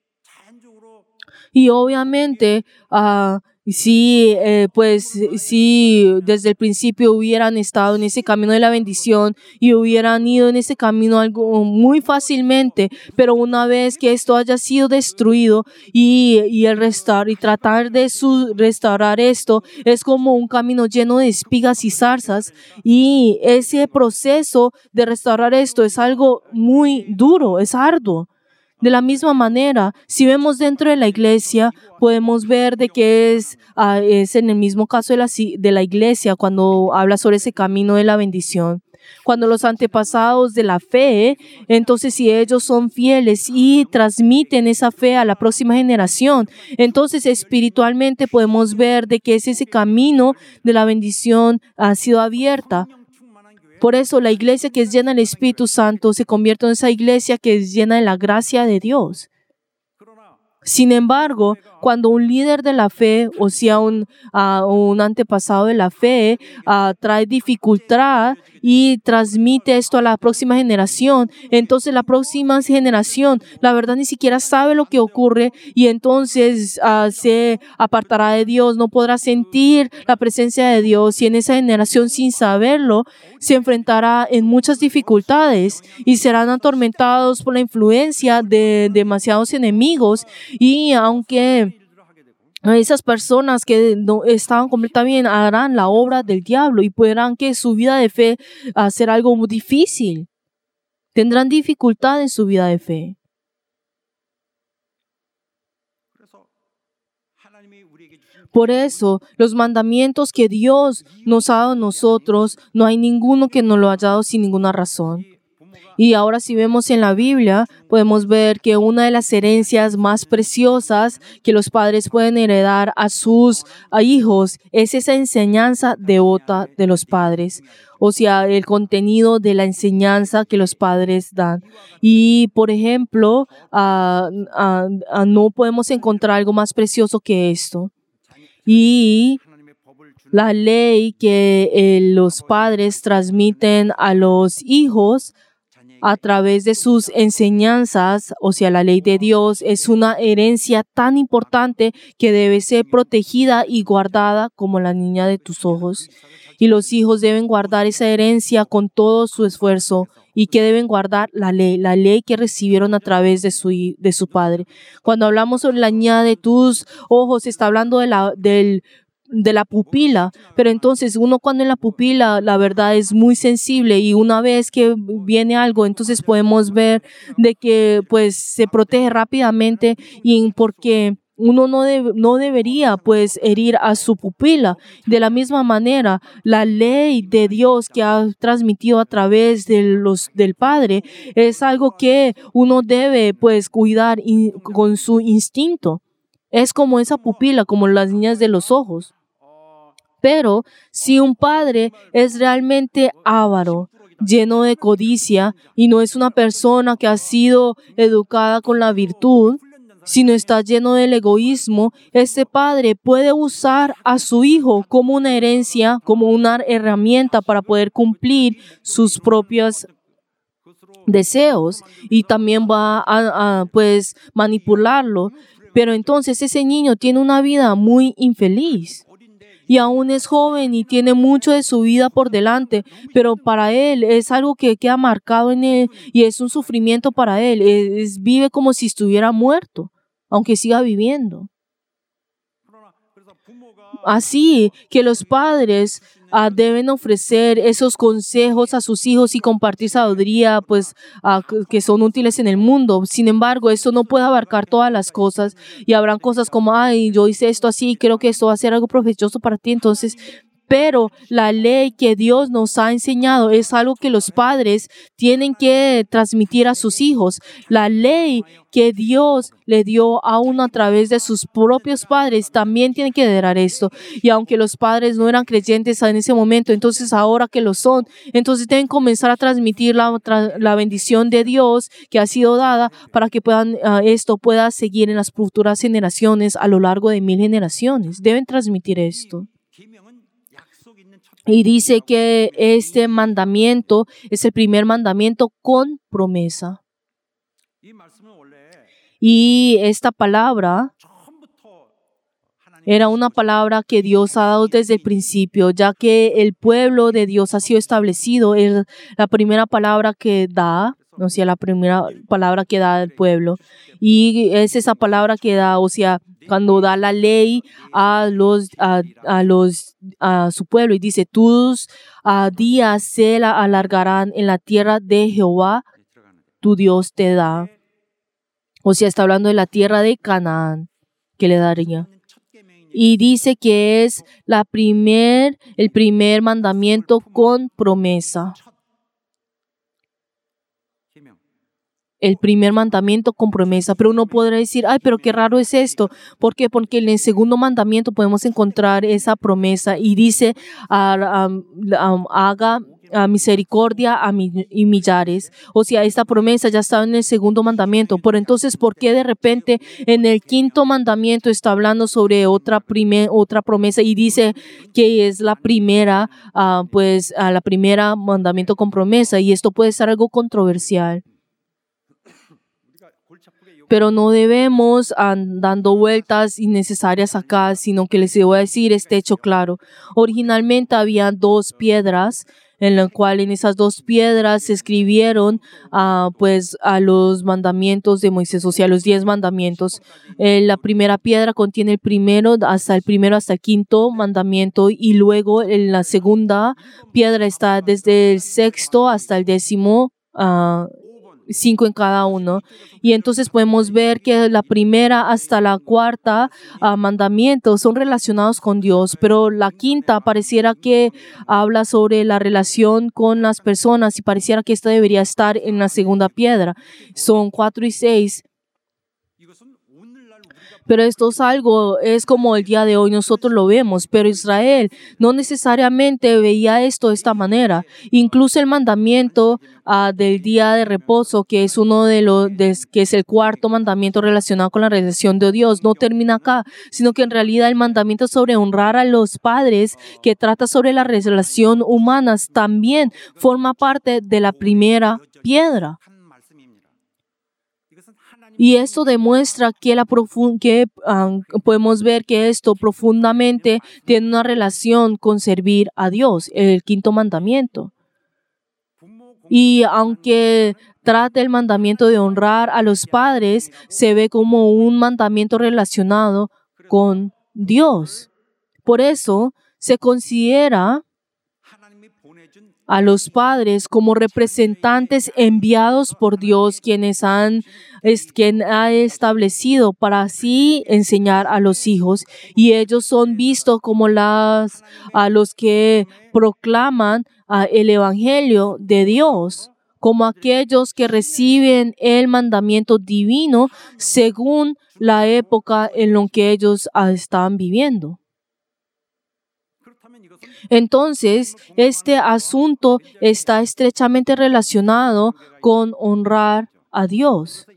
Y obviamente, si desde el principio hubieran estado en ese camino de la bendición y hubieran ido en ese camino algo muy fácilmente, pero una vez que esto haya sido destruido y tratar de restaurar esto es como un camino lleno de espigas y zarzas, y ese proceso de restaurar esto es algo muy duro, es arduo. De la misma manera, si vemos dentro de la iglesia, podemos ver de que es en el mismo caso de la iglesia cuando habla sobre ese camino de la bendición. Cuando los antepasados de la fe, entonces si ellos son fieles y transmiten esa fe a la próxima generación, entonces espiritualmente podemos ver de que ese camino de la bendición ha sido abierta. Por eso la iglesia que es llena del Espíritu Santo se convierte en esa iglesia que es llena de la gracia de Dios. Sin embargo, cuando un líder de la fe, o sea, un antepasado de la fe, trae dificultad y transmite esto a la próxima generación, entonces la próxima generación, la verdad, ni siquiera sabe lo que ocurre, y entonces se apartará de Dios, no podrá sentir la presencia de Dios, y en esa generación, sin saberlo, se enfrentará en muchas dificultades y serán atormentados por la influencia de demasiados enemigos. Y aunque esas personas que no estaban completamente bien harán la obra del diablo, y podrán que su vida de fe sea algo muy difícil. Tendrán dificultad en su vida de fe. Por eso, los mandamientos que Dios nos ha dado a nosotros, no hay ninguno que nos lo haya dado sin ninguna razón. Y ahora, si vemos en la Biblia, podemos ver que una de las herencias más preciosas que los padres pueden heredar a sus hijos es esa enseñanza devota de los padres. O sea, el contenido de la enseñanza que los padres dan. Y, por ejemplo, no podemos encontrar algo más precioso que esto. Y la ley que los padres transmiten a los hijos a través de sus enseñanzas, o sea, la ley de Dios, es una herencia tan importante que debe ser protegida y guardada como la niña de tus ojos. Y los hijos deben guardar esa herencia con todo su esfuerzo. ¿Y que deben guardar? La ley que recibieron a través de su padre. Cuando hablamos sobre la niña de tus ojos, está hablando de la pupila, pero entonces uno cuando en la pupila la verdad es muy sensible y una vez que viene algo, entonces podemos ver de que pues se protege rápidamente y porque uno no debería pues herir a su pupila. De la misma manera, la ley de Dios que ha transmitido a través del Padre es algo que uno debe pues cuidar con su instinto. Es como esa pupila, como las niñas de los ojos. Pero si un padre es realmente avaro, lleno de codicia y no es una persona que ha sido educada con la virtud, sino está lleno del egoísmo, este padre puede usar a su hijo como una herencia, como una herramienta para poder cumplir sus propios deseos y también va a pues manipularlo. Pero entonces ese niño tiene una vida muy infeliz. Y aún es joven y tiene mucho de su vida por delante, pero para él es algo que queda marcado en él y es un sufrimiento para él. Vive como si estuviera muerto, aunque siga viviendo. Así que los padres deben ofrecer esos consejos a sus hijos y compartir sabiduría pues, que son útiles en el mundo. Sin embargo, esto no puede abarcar todas las cosas y habrán cosas como, ay, yo hice esto así y creo que esto va a ser algo provechoso para ti. Entonces, pero la ley que Dios nos ha enseñado es algo que los padres tienen que transmitir a sus hijos. La ley que Dios le dio a uno a través de sus propios padres también tiene que heredar esto. Y aunque los padres no eran creyentes en ese momento, entonces ahora que lo son, entonces deben comenzar a transmitir la bendición de Dios que ha sido dada para que esto pueda seguir en las futuras generaciones a lo largo de 1000 generaciones. Deben transmitir esto. Y dice que este mandamiento es el primer mandamiento con promesa. Y esta palabra era una palabra que Dios ha dado desde el principio, ya que el pueblo de Dios ha sido establecido. Es la primera palabra que da, o sea, la primera palabra que da el pueblo. Y es esa palabra que da, o sea, cuando da la ley a su pueblo y dice, tus días se la alargarán en la tierra de Jehová, tu Dios te da. O sea, está hablando de la tierra de Canaán que le daría. Y dice que es el primer mandamiento con promesa. El primer mandamiento con promesa, pero uno podrá decir, ay, pero qué raro es esto. ¿Por qué? Porque en el segundo mandamiento podemos encontrar esa promesa y dice, haga misericordia y millares. O sea, esta promesa ya estaba en el segundo mandamiento. Pero entonces, ¿por qué de repente en el quinto mandamiento está hablando sobre otra promesa y dice que es la primera, la primera mandamiento con promesa? Y esto puede ser algo controversial. Pero no debemos dando vueltas innecesarias acá, sino que les voy a decir este hecho claro. Originalmente había 2 piedras, en la cual en esas 2 piedras se escribieron a los mandamientos de Moisés, o sea, los 10 mandamientos. La primera piedra contiene el primero hasta el quinto mandamiento y luego en la segunda piedra está desde el 6º hasta el 10º, 5 en cada uno. Y entonces podemos ver que la primera hasta la cuarta mandamiento son relacionados con Dios, pero la quinta pareciera que habla sobre la relación con las personas y pareciera que esta debería estar en la segunda piedra. Son 4 y 6. Pero esto es como el día de hoy nosotros lo vemos, pero Israel no necesariamente veía esto de esta manera. Incluso el mandamiento del día de reposo, que es que es el cuarto mandamiento relacionado con la relación de Dios, no termina acá, sino que en realidad el mandamiento sobre honrar a los padres, que trata sobre la relación humana, también forma parte de la primera piedra. Y esto demuestra que podemos ver que esto profundamente tiene una relación con servir a Dios, el quinto mandamiento. Y aunque trata el mandamiento de honrar a los padres, se ve como un mandamiento relacionado con Dios. Por eso se considera a los padres como representantes enviados por Dios, quien ha establecido para así enseñar a los hijos, y ellos son vistos como a los que proclaman el evangelio de Dios, como aquellos que reciben el mandamiento divino según la época en la que ellos están viviendo. Entonces, este asunto está estrechamente relacionado con honrar a Dios.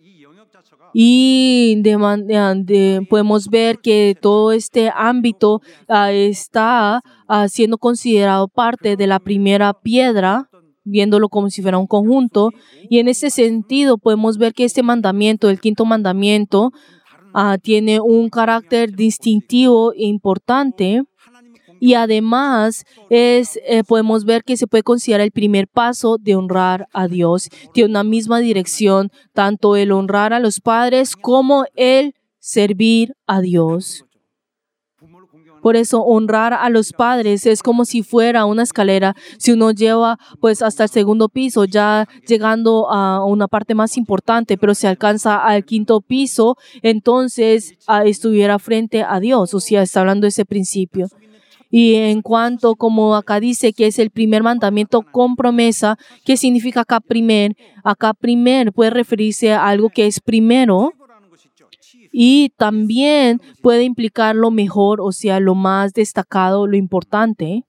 Y podemos ver que todo este ámbito está siendo considerado parte de la primera piedra, viéndolo como si fuera un conjunto. Y en ese sentido podemos ver que este mandamiento, el quinto mandamiento, tiene un carácter distintivo e importante. Y además podemos ver que se puede considerar el primer paso de honrar a Dios. Tiene una misma dirección, tanto el honrar a los padres como el servir a Dios. Por eso honrar a los padres es como si fuera una escalera. Si uno lleva pues hasta el segundo piso, ya llegando a una parte más importante, pero se alcanza al quinto piso, entonces estuviera frente a Dios. O sea, está hablando de ese principio. Y en cuanto, como acá dice, que es el primer mandamiento con promesa, ¿qué significa acá primer? Acá primer puede referirse a algo que es primero y también puede implicar lo mejor, o sea, lo más destacado, lo importante.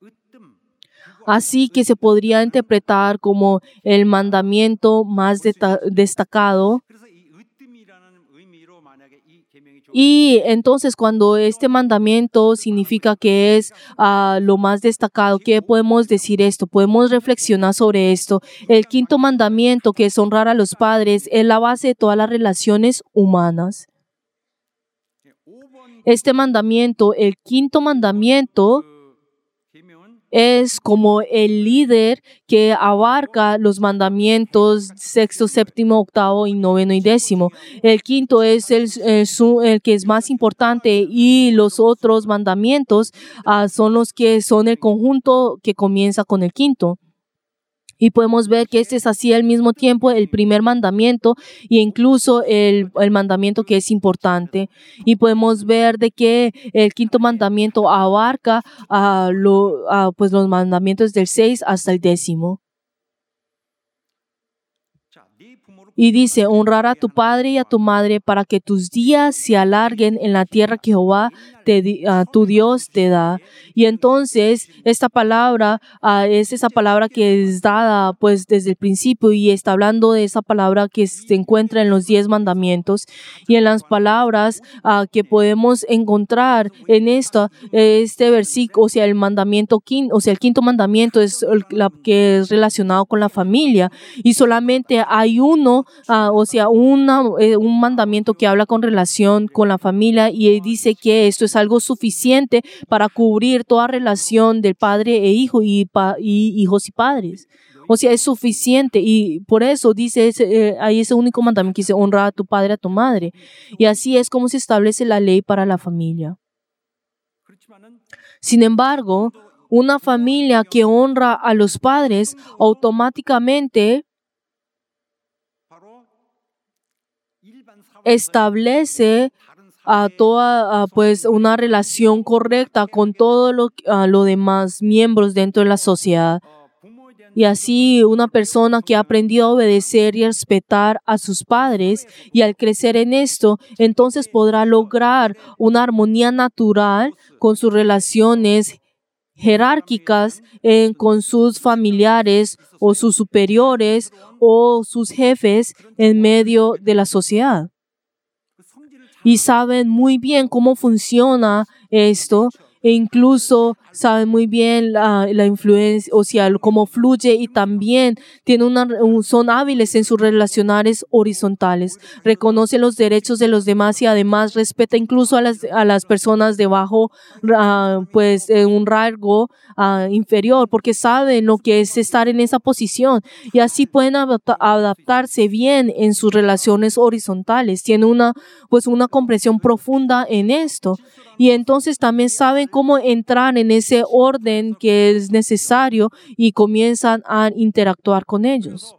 Así que se podría interpretar como el mandamiento más destacado. Y entonces cuando este mandamiento significa que es lo más destacado, ¿qué podemos decir esto? Podemos reflexionar sobre esto. El quinto mandamiento, que es honrar a los padres, es la base de todas las relaciones humanas. Este mandamiento, el quinto mandamiento, es como el líder que abarca los mandamientos sexto, séptimo, octavo y noveno y décimo. El quinto es el que es más importante y los otros mandamientos son los que son el conjunto que comienza con el quinto. Y podemos ver que este es así al mismo tiempo el primer mandamiento e incluso el mandamiento que es importante. Y podemos ver de que el quinto mandamiento abarca pues los mandamientos del 6 hasta el 10. Y dice, honrar a tu padre y a tu madre para que tus días se alarguen en la tierra que Jehová tu Dios te da. Y entonces esta palabra es esa palabra que es dada pues desde el principio, y está hablando de esa palabra que se encuentra en los 10 mandamientos, y en las palabras que podemos encontrar en este versículo, o sea, el mandamiento quinto, o sea, el quinto mandamiento es que es relacionado con la familia, y solamente hay uno, o sea, un mandamiento que habla con relación con la familia, y dice que esto es algo suficiente para cubrir toda relación del padre e hijo y hijos y padres. O sea, es suficiente, y por eso dice hay ese único mandamiento que dice honra a tu padre y a tu madre. Y así es como se establece la ley para la familia. Sin embargo, una familia que honra a los padres automáticamente establece toda pues una relación correcta con todos los demás miembros dentro de la sociedad. Y así una persona que ha aprendido a obedecer y respetar a sus padres y al crecer en esto, entonces podrá lograr una armonía natural con sus relaciones jerárquicas con sus familiares o sus superiores o sus jefes en medio de la sociedad. Y saben muy bien cómo funciona esto e incluso saben muy bien la influencia, o sea, cómo fluye y también son hábiles en sus relaciones horizontales. Reconoce los derechos de los demás y además respeta incluso a las personas de bajo, pues, en un rango inferior, porque saben lo que es estar en esa posición y así pueden adaptarse bien en sus relaciones horizontales. Tienen una comprensión profunda en esto. Y entonces también saben cómo entrar en ese orden que es necesario y comienzan a interactuar con ellos.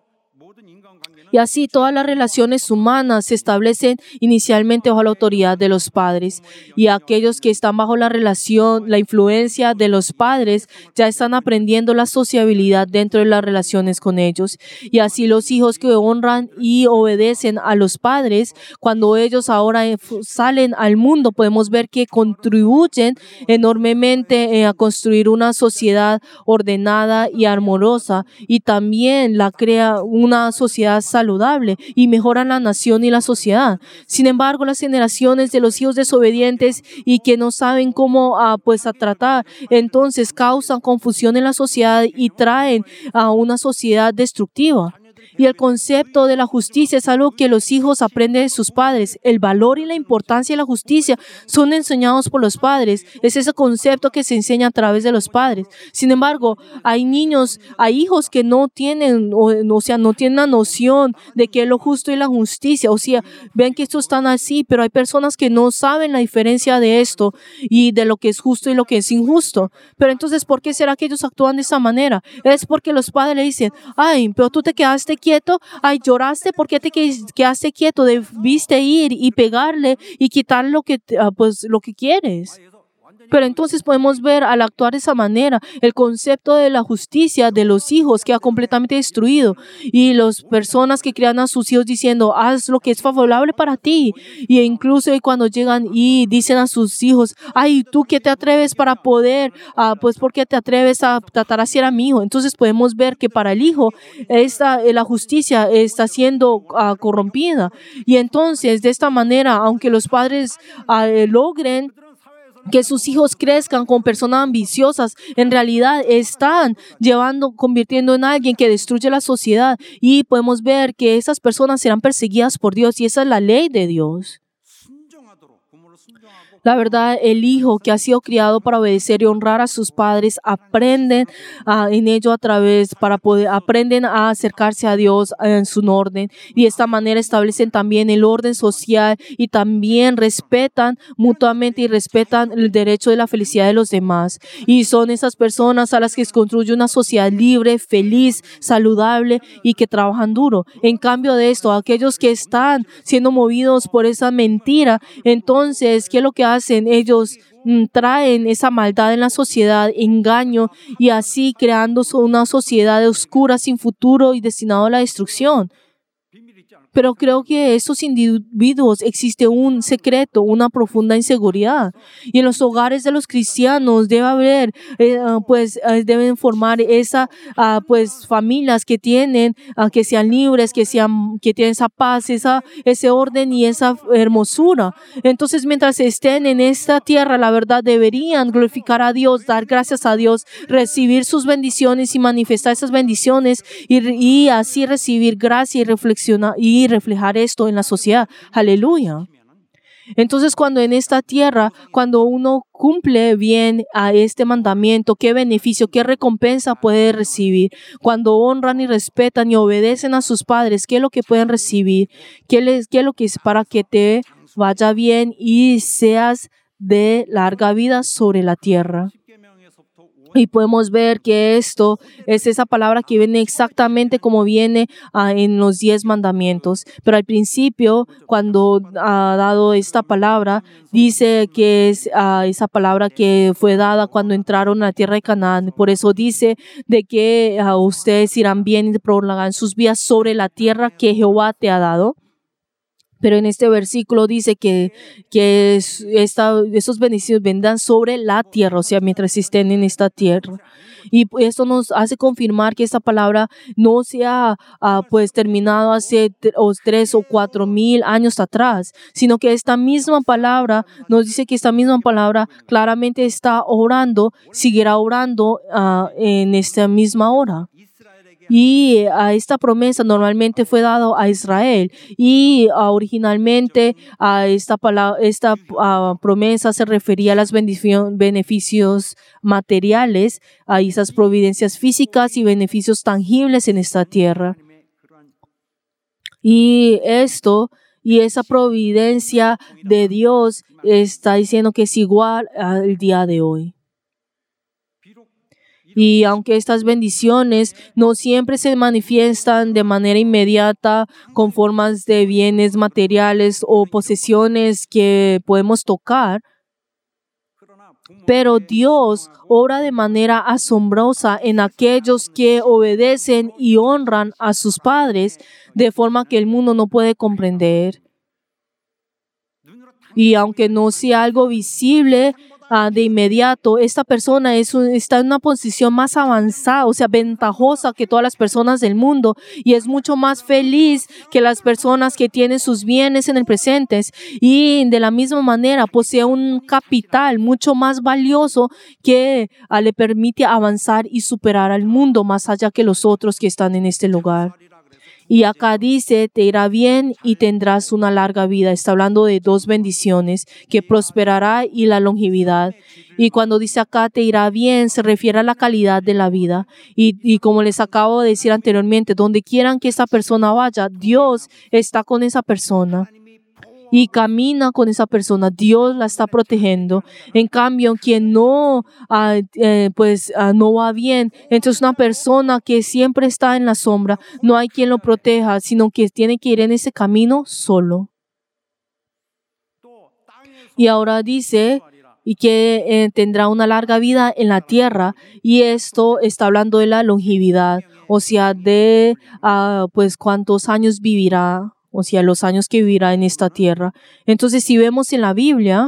Y así todas las relaciones humanas se establecen inicialmente bajo la autoridad de los padres. Y aquellos que están bajo la influencia de los padres, ya están aprendiendo la sociabilidad dentro de las relaciones con ellos. Y así los hijos que honran y obedecen a los padres, cuando ellos ahora salen al mundo, podemos ver que contribuyen enormemente a construir una sociedad ordenada y armoniosa, y también crea una sociedad saludable y mejoran la nación y la sociedad. Sin embargo, las generaciones de los hijos desobedientes y que no saben cómo tratar, entonces causan confusión en la sociedad y traen a una sociedad destructiva. Y el concepto de la justicia es algo que los hijos aprenden de sus padres. El valor y la importancia de la justicia son enseñados por los padres. Es ese concepto que se enseña a través de los padres. Sin embargo, hay hijos que no tienen, no tienen la noción de qué es lo justo y la justicia. O sea, ven que esto están así, pero hay personas que no saben la diferencia de esto y de lo que es justo y lo que es injusto. Pero entonces, ¿por qué será que ellos actúan de esa manera? Es porque los padres le dicen, ay, pero tú te quedaste quieto, ay, lloraste, ¿por qué te quedaste quieto? Debiste ir y pegarle y quitar lo que quieres. Pero entonces podemos ver al actuar de esa manera el concepto de la justicia de los hijos queda completamente destruido y las personas que crían a sus hijos diciendo haz lo que es favorable para ti y incluso cuando llegan y dicen a sus hijos ay, ¿tú qué te atreves para poder? ¿Por qué te atreves a tratar así a mi hijo? Entonces podemos ver que para el hijo la justicia está siendo corrompida y entonces de esta manera aunque los padres logren que sus hijos crezcan con personas ambiciosas, en realidad están convirtiendo en alguien que destruye la sociedad y podemos ver que esas personas serán perseguidas por Dios y esa es la ley de Dios. La verdad, el hijo que ha sido criado para obedecer y honrar a sus padres aprenden en ello aprenden a acercarse a Dios en su orden y de esta manera establecen también el orden social y también respetan mutuamente y respetan el derecho de la felicidad de los demás. Y son esas personas a las que se construye una sociedad libre, feliz, saludable y que trabajan duro. En cambio de esto, aquellos que están siendo movidos por esa mentira, entonces, ¿qué es lo que hacen? Ellos traen esa maldad en la sociedad, engaño y así creando una sociedad oscura sin futuro y destinada a la destrucción. Pero creo que estos individuos existe un secreto, una profunda inseguridad. Y en los hogares de los cristianos debe haber, deben formar familias que tienen, que sean libres, que tienen esa paz, ese orden y esa hermosura. Entonces, mientras estén en esta tierra, la verdad deberían glorificar a Dios, dar gracias a Dios, recibir sus bendiciones y manifestar esas bendiciones y así recibir gracia y reflexionar y reflejar esto en la sociedad. Aleluya. Entonces, cuando en esta tierra, cuando uno cumple bien a este mandamiento, ¿qué beneficio, qué recompensa puede recibir? Cuando honran y respetan y obedecen a sus padres, ¿qué es lo que pueden recibir? ¿Qué es lo que es para que te vaya bien y seas de larga vida sobre la tierra? Y podemos ver que esto es esa palabra que viene exactamente como viene en los 10 mandamientos. Pero al principio, cuando ha dado esta palabra, dice que es esa palabra que fue dada cuando entraron a la tierra de Canaán. Por eso dice de que ustedes irán bien y prolongarán sus vidas sobre la tierra que Jehová te ha dado. Pero en este versículo dice que esos beneficios vendrán sobre la tierra, o sea, mientras estén en esta tierra. Y esto nos hace confirmar que esta palabra no se ha pues terminado hace 3 o 4 mil años atrás, sino que esta misma palabra nos dice que esta misma palabra claramente está orando, seguirá orando en esta misma hora. Y esta promesa normalmente fue dada a Israel y originalmente esta promesa se refería a los beneficios materiales, a esas providencias físicas y beneficios tangibles en esta tierra. Y esa providencia de Dios está diciendo que es igual al día de hoy. Y aunque estas bendiciones no siempre se manifiestan de manera inmediata con formas de bienes materiales o posesiones que podemos tocar, pero Dios obra de manera asombrosa en aquellos que obedecen y honran a sus padres de forma que el mundo no puede comprender. Y aunque no sea algo visible de inmediato, esta persona está en una posición más avanzada, o sea, ventajosa que todas las personas del mundo, y es mucho más feliz que las personas que tienen sus bienes en el presente, y de la misma manera posee un capital mucho más valioso que le permite avanzar y superar al mundo más allá que los otros que están en este lugar. Y acá dice, te irá bien y tendrás una larga vida. Está hablando de 2 bendiciones, que prosperará y la longevidad. Y cuando dice acá, te irá bien, se refiere a la calidad de la vida. Y como les acabo de decir anteriormente, donde quieran que esa persona vaya, Dios está con esa persona. Y camina con esa persona, Dios la está protegiendo. En cambio, quien no va bien, entonces una persona que siempre está en la sombra, no hay quien lo proteja, sino que tiene que ir en ese camino solo. Y ahora dice, y que tendrá una larga vida en la tierra, y esto está hablando de la longevidad, o sea, de cuántos años vivirá, o sea, los años que vivirá en esta tierra. Entonces, si vemos en la Biblia,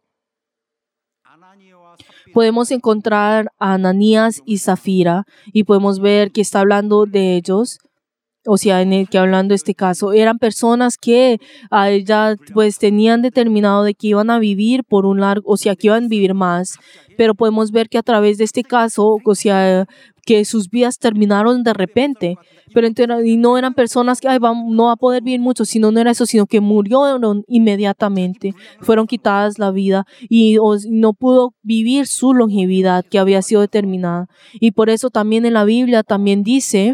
podemos encontrar a Ananías y Zafira y podemos ver que está hablando de ellos. O sea, en el que hablando de este caso, eran personas que ya pues tenían determinado de que iban a vivir por un largo, o sea, que iban a vivir más. Pero podemos ver que a través de este caso, o sea, que sus vidas terminaron de repente. Pero y no eran personas que no va a poder vivir mucho, sino no era eso, sino que murieron inmediatamente. Fueron quitadas la vida y no pudo vivir su longevidad que había sido determinada. Y por eso también en la Biblia también dice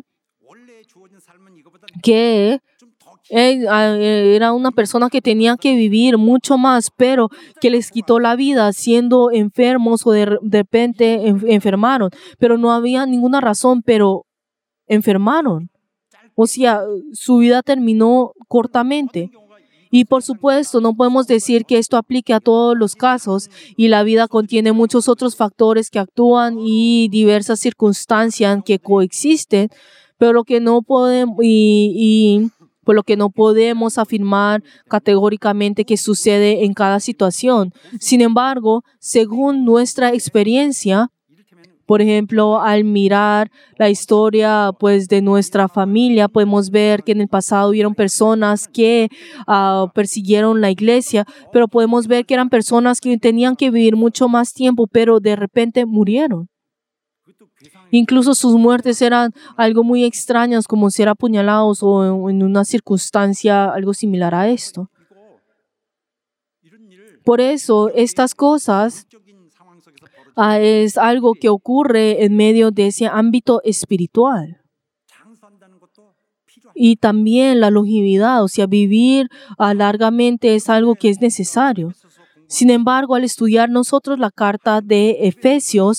que era una persona que tenía que vivir mucho más, pero que les quitó la vida siendo enfermos o de repente enfermaron. Pero no había ninguna razón, pero enfermaron. O sea, su vida terminó cortamente. Y por supuesto, no podemos decir que esto aplique a todos los casos y la vida contiene muchos otros factores que actúan y diversas circunstancias que coexisten, pero lo que no podemos por lo que no podemos afirmar categóricamente que sucede en cada situación. Sin embargo, según nuestra experiencia, por ejemplo, al mirar la historia pues, de nuestra familia, podemos ver que en el pasado hubieron personas que persiguieron la iglesia, pero podemos ver que eran personas que tenían que vivir mucho más tiempo, pero de repente murieron. Incluso sus muertes eran algo muy extrañas, como ser apuñalados o en una circunstancia algo similar a esto. Por eso, estas cosas es algo que ocurre en medio de ese ámbito espiritual. Y también la longevidad, o sea, vivir largamente es algo que es necesario. Sin embargo, al estudiar nosotros la carta de Efesios,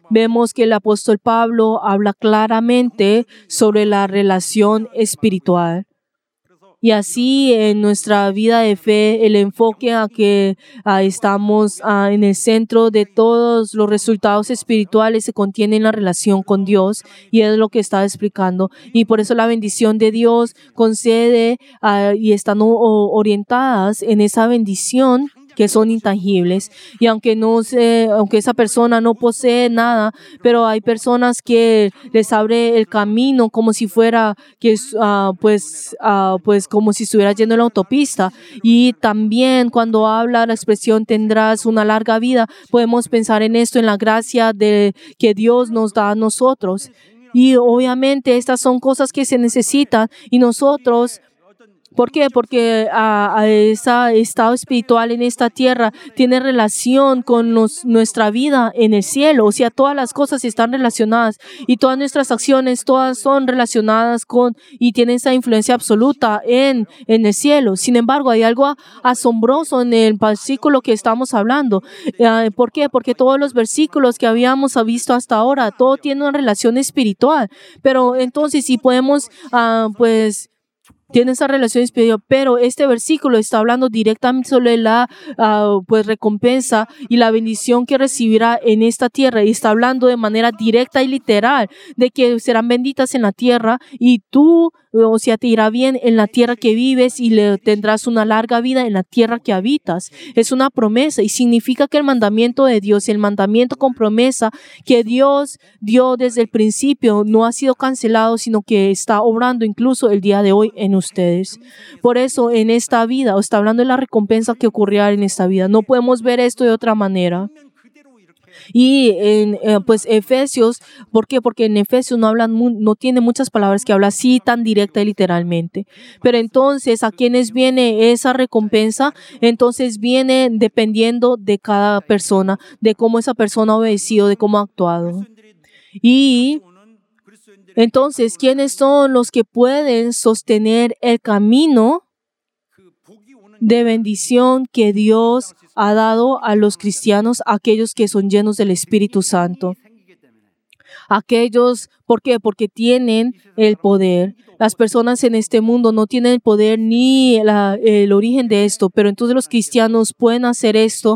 vemos que el apóstol Pablo habla claramente sobre la relación espiritual. Y así en nuestra vida de fe, el enfoque a que estamos en el centro de todos los resultados espirituales se contiene en la relación con Dios, y es lo que estaba explicando. Y por eso la bendición de Dios concede y están orientadas en esa bendición que son intangibles. Y aunque esa persona no posee nada, pero hay personas que les abre el camino como si fuera pues como si estuviera yendo en la autopista. Y también cuando habla la expresión tendrás una larga vida, podemos pensar en esto, en la gracia que Dios nos da a nosotros. Y obviamente estas son cosas que se necesitan, y nosotros, ¿por qué? Porque ese estado espiritual en esta tierra tiene relación con nuestra vida en el cielo. O sea, todas las cosas están relacionadas, y todas nuestras acciones, todas son relacionadas y tienen esa influencia absoluta en el cielo. Sin embargo, hay algo asombroso en el versículo que estamos hablando. ¿Por qué? Porque todos los versículos que habíamos visto hasta ahora, todo tiene una relación espiritual. Pero entonces, si podemos, tiene esa relación espiritual, pero este versículo está hablando directamente sobre la recompensa y la bendición que recibirá en esta tierra, y está hablando de manera directa y literal de que serán benditas en la tierra, y tú, o sea, te irá bien en la tierra que vives, y tendrás una larga vida en la tierra que habitas. Es una promesa, y significa que el mandamiento de Dios, el mandamiento con promesa que Dios dio desde el principio, no ha sido cancelado, sino que está obrando incluso el día de hoy en ustedes. Por eso en esta vida, está hablando de la recompensa que ocurrirá en esta vida. No podemos ver esto de otra manera. Y en Efesios, ¿por qué? Porque en Efesios no tiene muchas palabras que habla así tan directa y literalmente. Pero entonces, ¿a quiénes viene esa recompensa? Entonces viene dependiendo de cada persona, de cómo esa persona ha obedecido, de cómo ha actuado. Y entonces, ¿quiénes son los que pueden sostener el camino de bendición que Dios ha dado a los cristianos, aquellos que son llenos del Espíritu Santo? Aquellos, ¿por qué? Porque tienen el poder. Las personas en este mundo no tienen el poder ni el origen de esto, pero entonces los cristianos pueden hacer esto,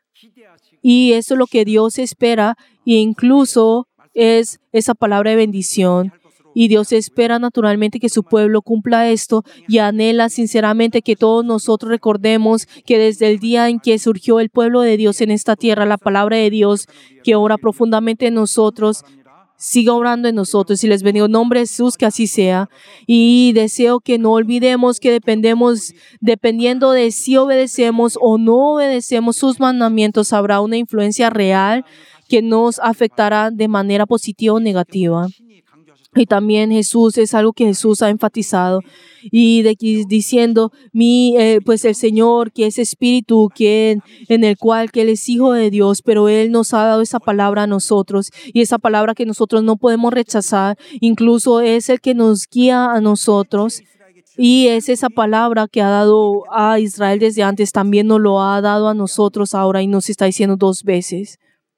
y eso es lo que Dios espera, e incluso es esa palabra de bendición. Y Dios espera naturalmente que su pueblo cumpla esto, y anhela sinceramente que todos nosotros recordemos que desde el día en que surgió el pueblo de Dios en esta tierra, la palabra de Dios que obra profundamente en nosotros, siga obrando en nosotros. Y les bendigo en nombre de Jesús, que así sea. Y deseo que no olvidemos que dependiendo de si obedecemos o no obedecemos sus mandamientos, habrá una influencia real que nos afectará de manera positiva o negativa. Y también es algo que Jesús ha enfatizado, y diciendo, pues el Señor, que es Espíritu, en el cual que Él es Hijo de Dios, pero Él nos ha dado esa palabra a nosotros, y esa palabra que nosotros no podemos rechazar, incluso es el que nos guía a nosotros. Y es esa palabra que ha dado a Israel desde antes, también nos lo ha dado a nosotros ahora, y nos está diciendo 2 veces.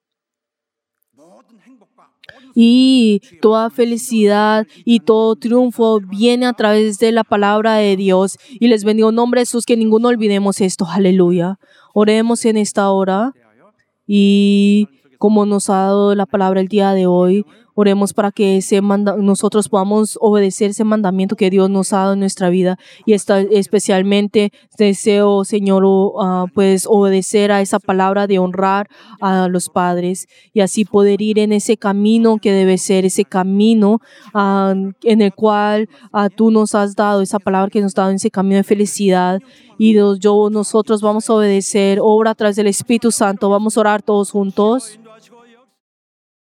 Y toda felicidad y todo triunfo viene a través de la palabra de Dios. Y les bendigo en nombre de Jesús, que ninguno olvidemos esto. Aleluya. Oremos en esta hora, y como nos ha dado la palabra el día de hoy, oremos para que nosotros podamos obedecer ese mandamiento que Dios nos ha dado en nuestra vida. Y especialmente deseo, Señor, pues obedecer a esa palabra de honrar a los padres, y así poder ir en ese camino que debe ser, ese camino en el cual tú nos has dado, esa palabra que nos has dado, en ese camino de felicidad. Y nosotros vamos a obedecer, obra a través del Espíritu Santo. Vamos a orar todos juntos.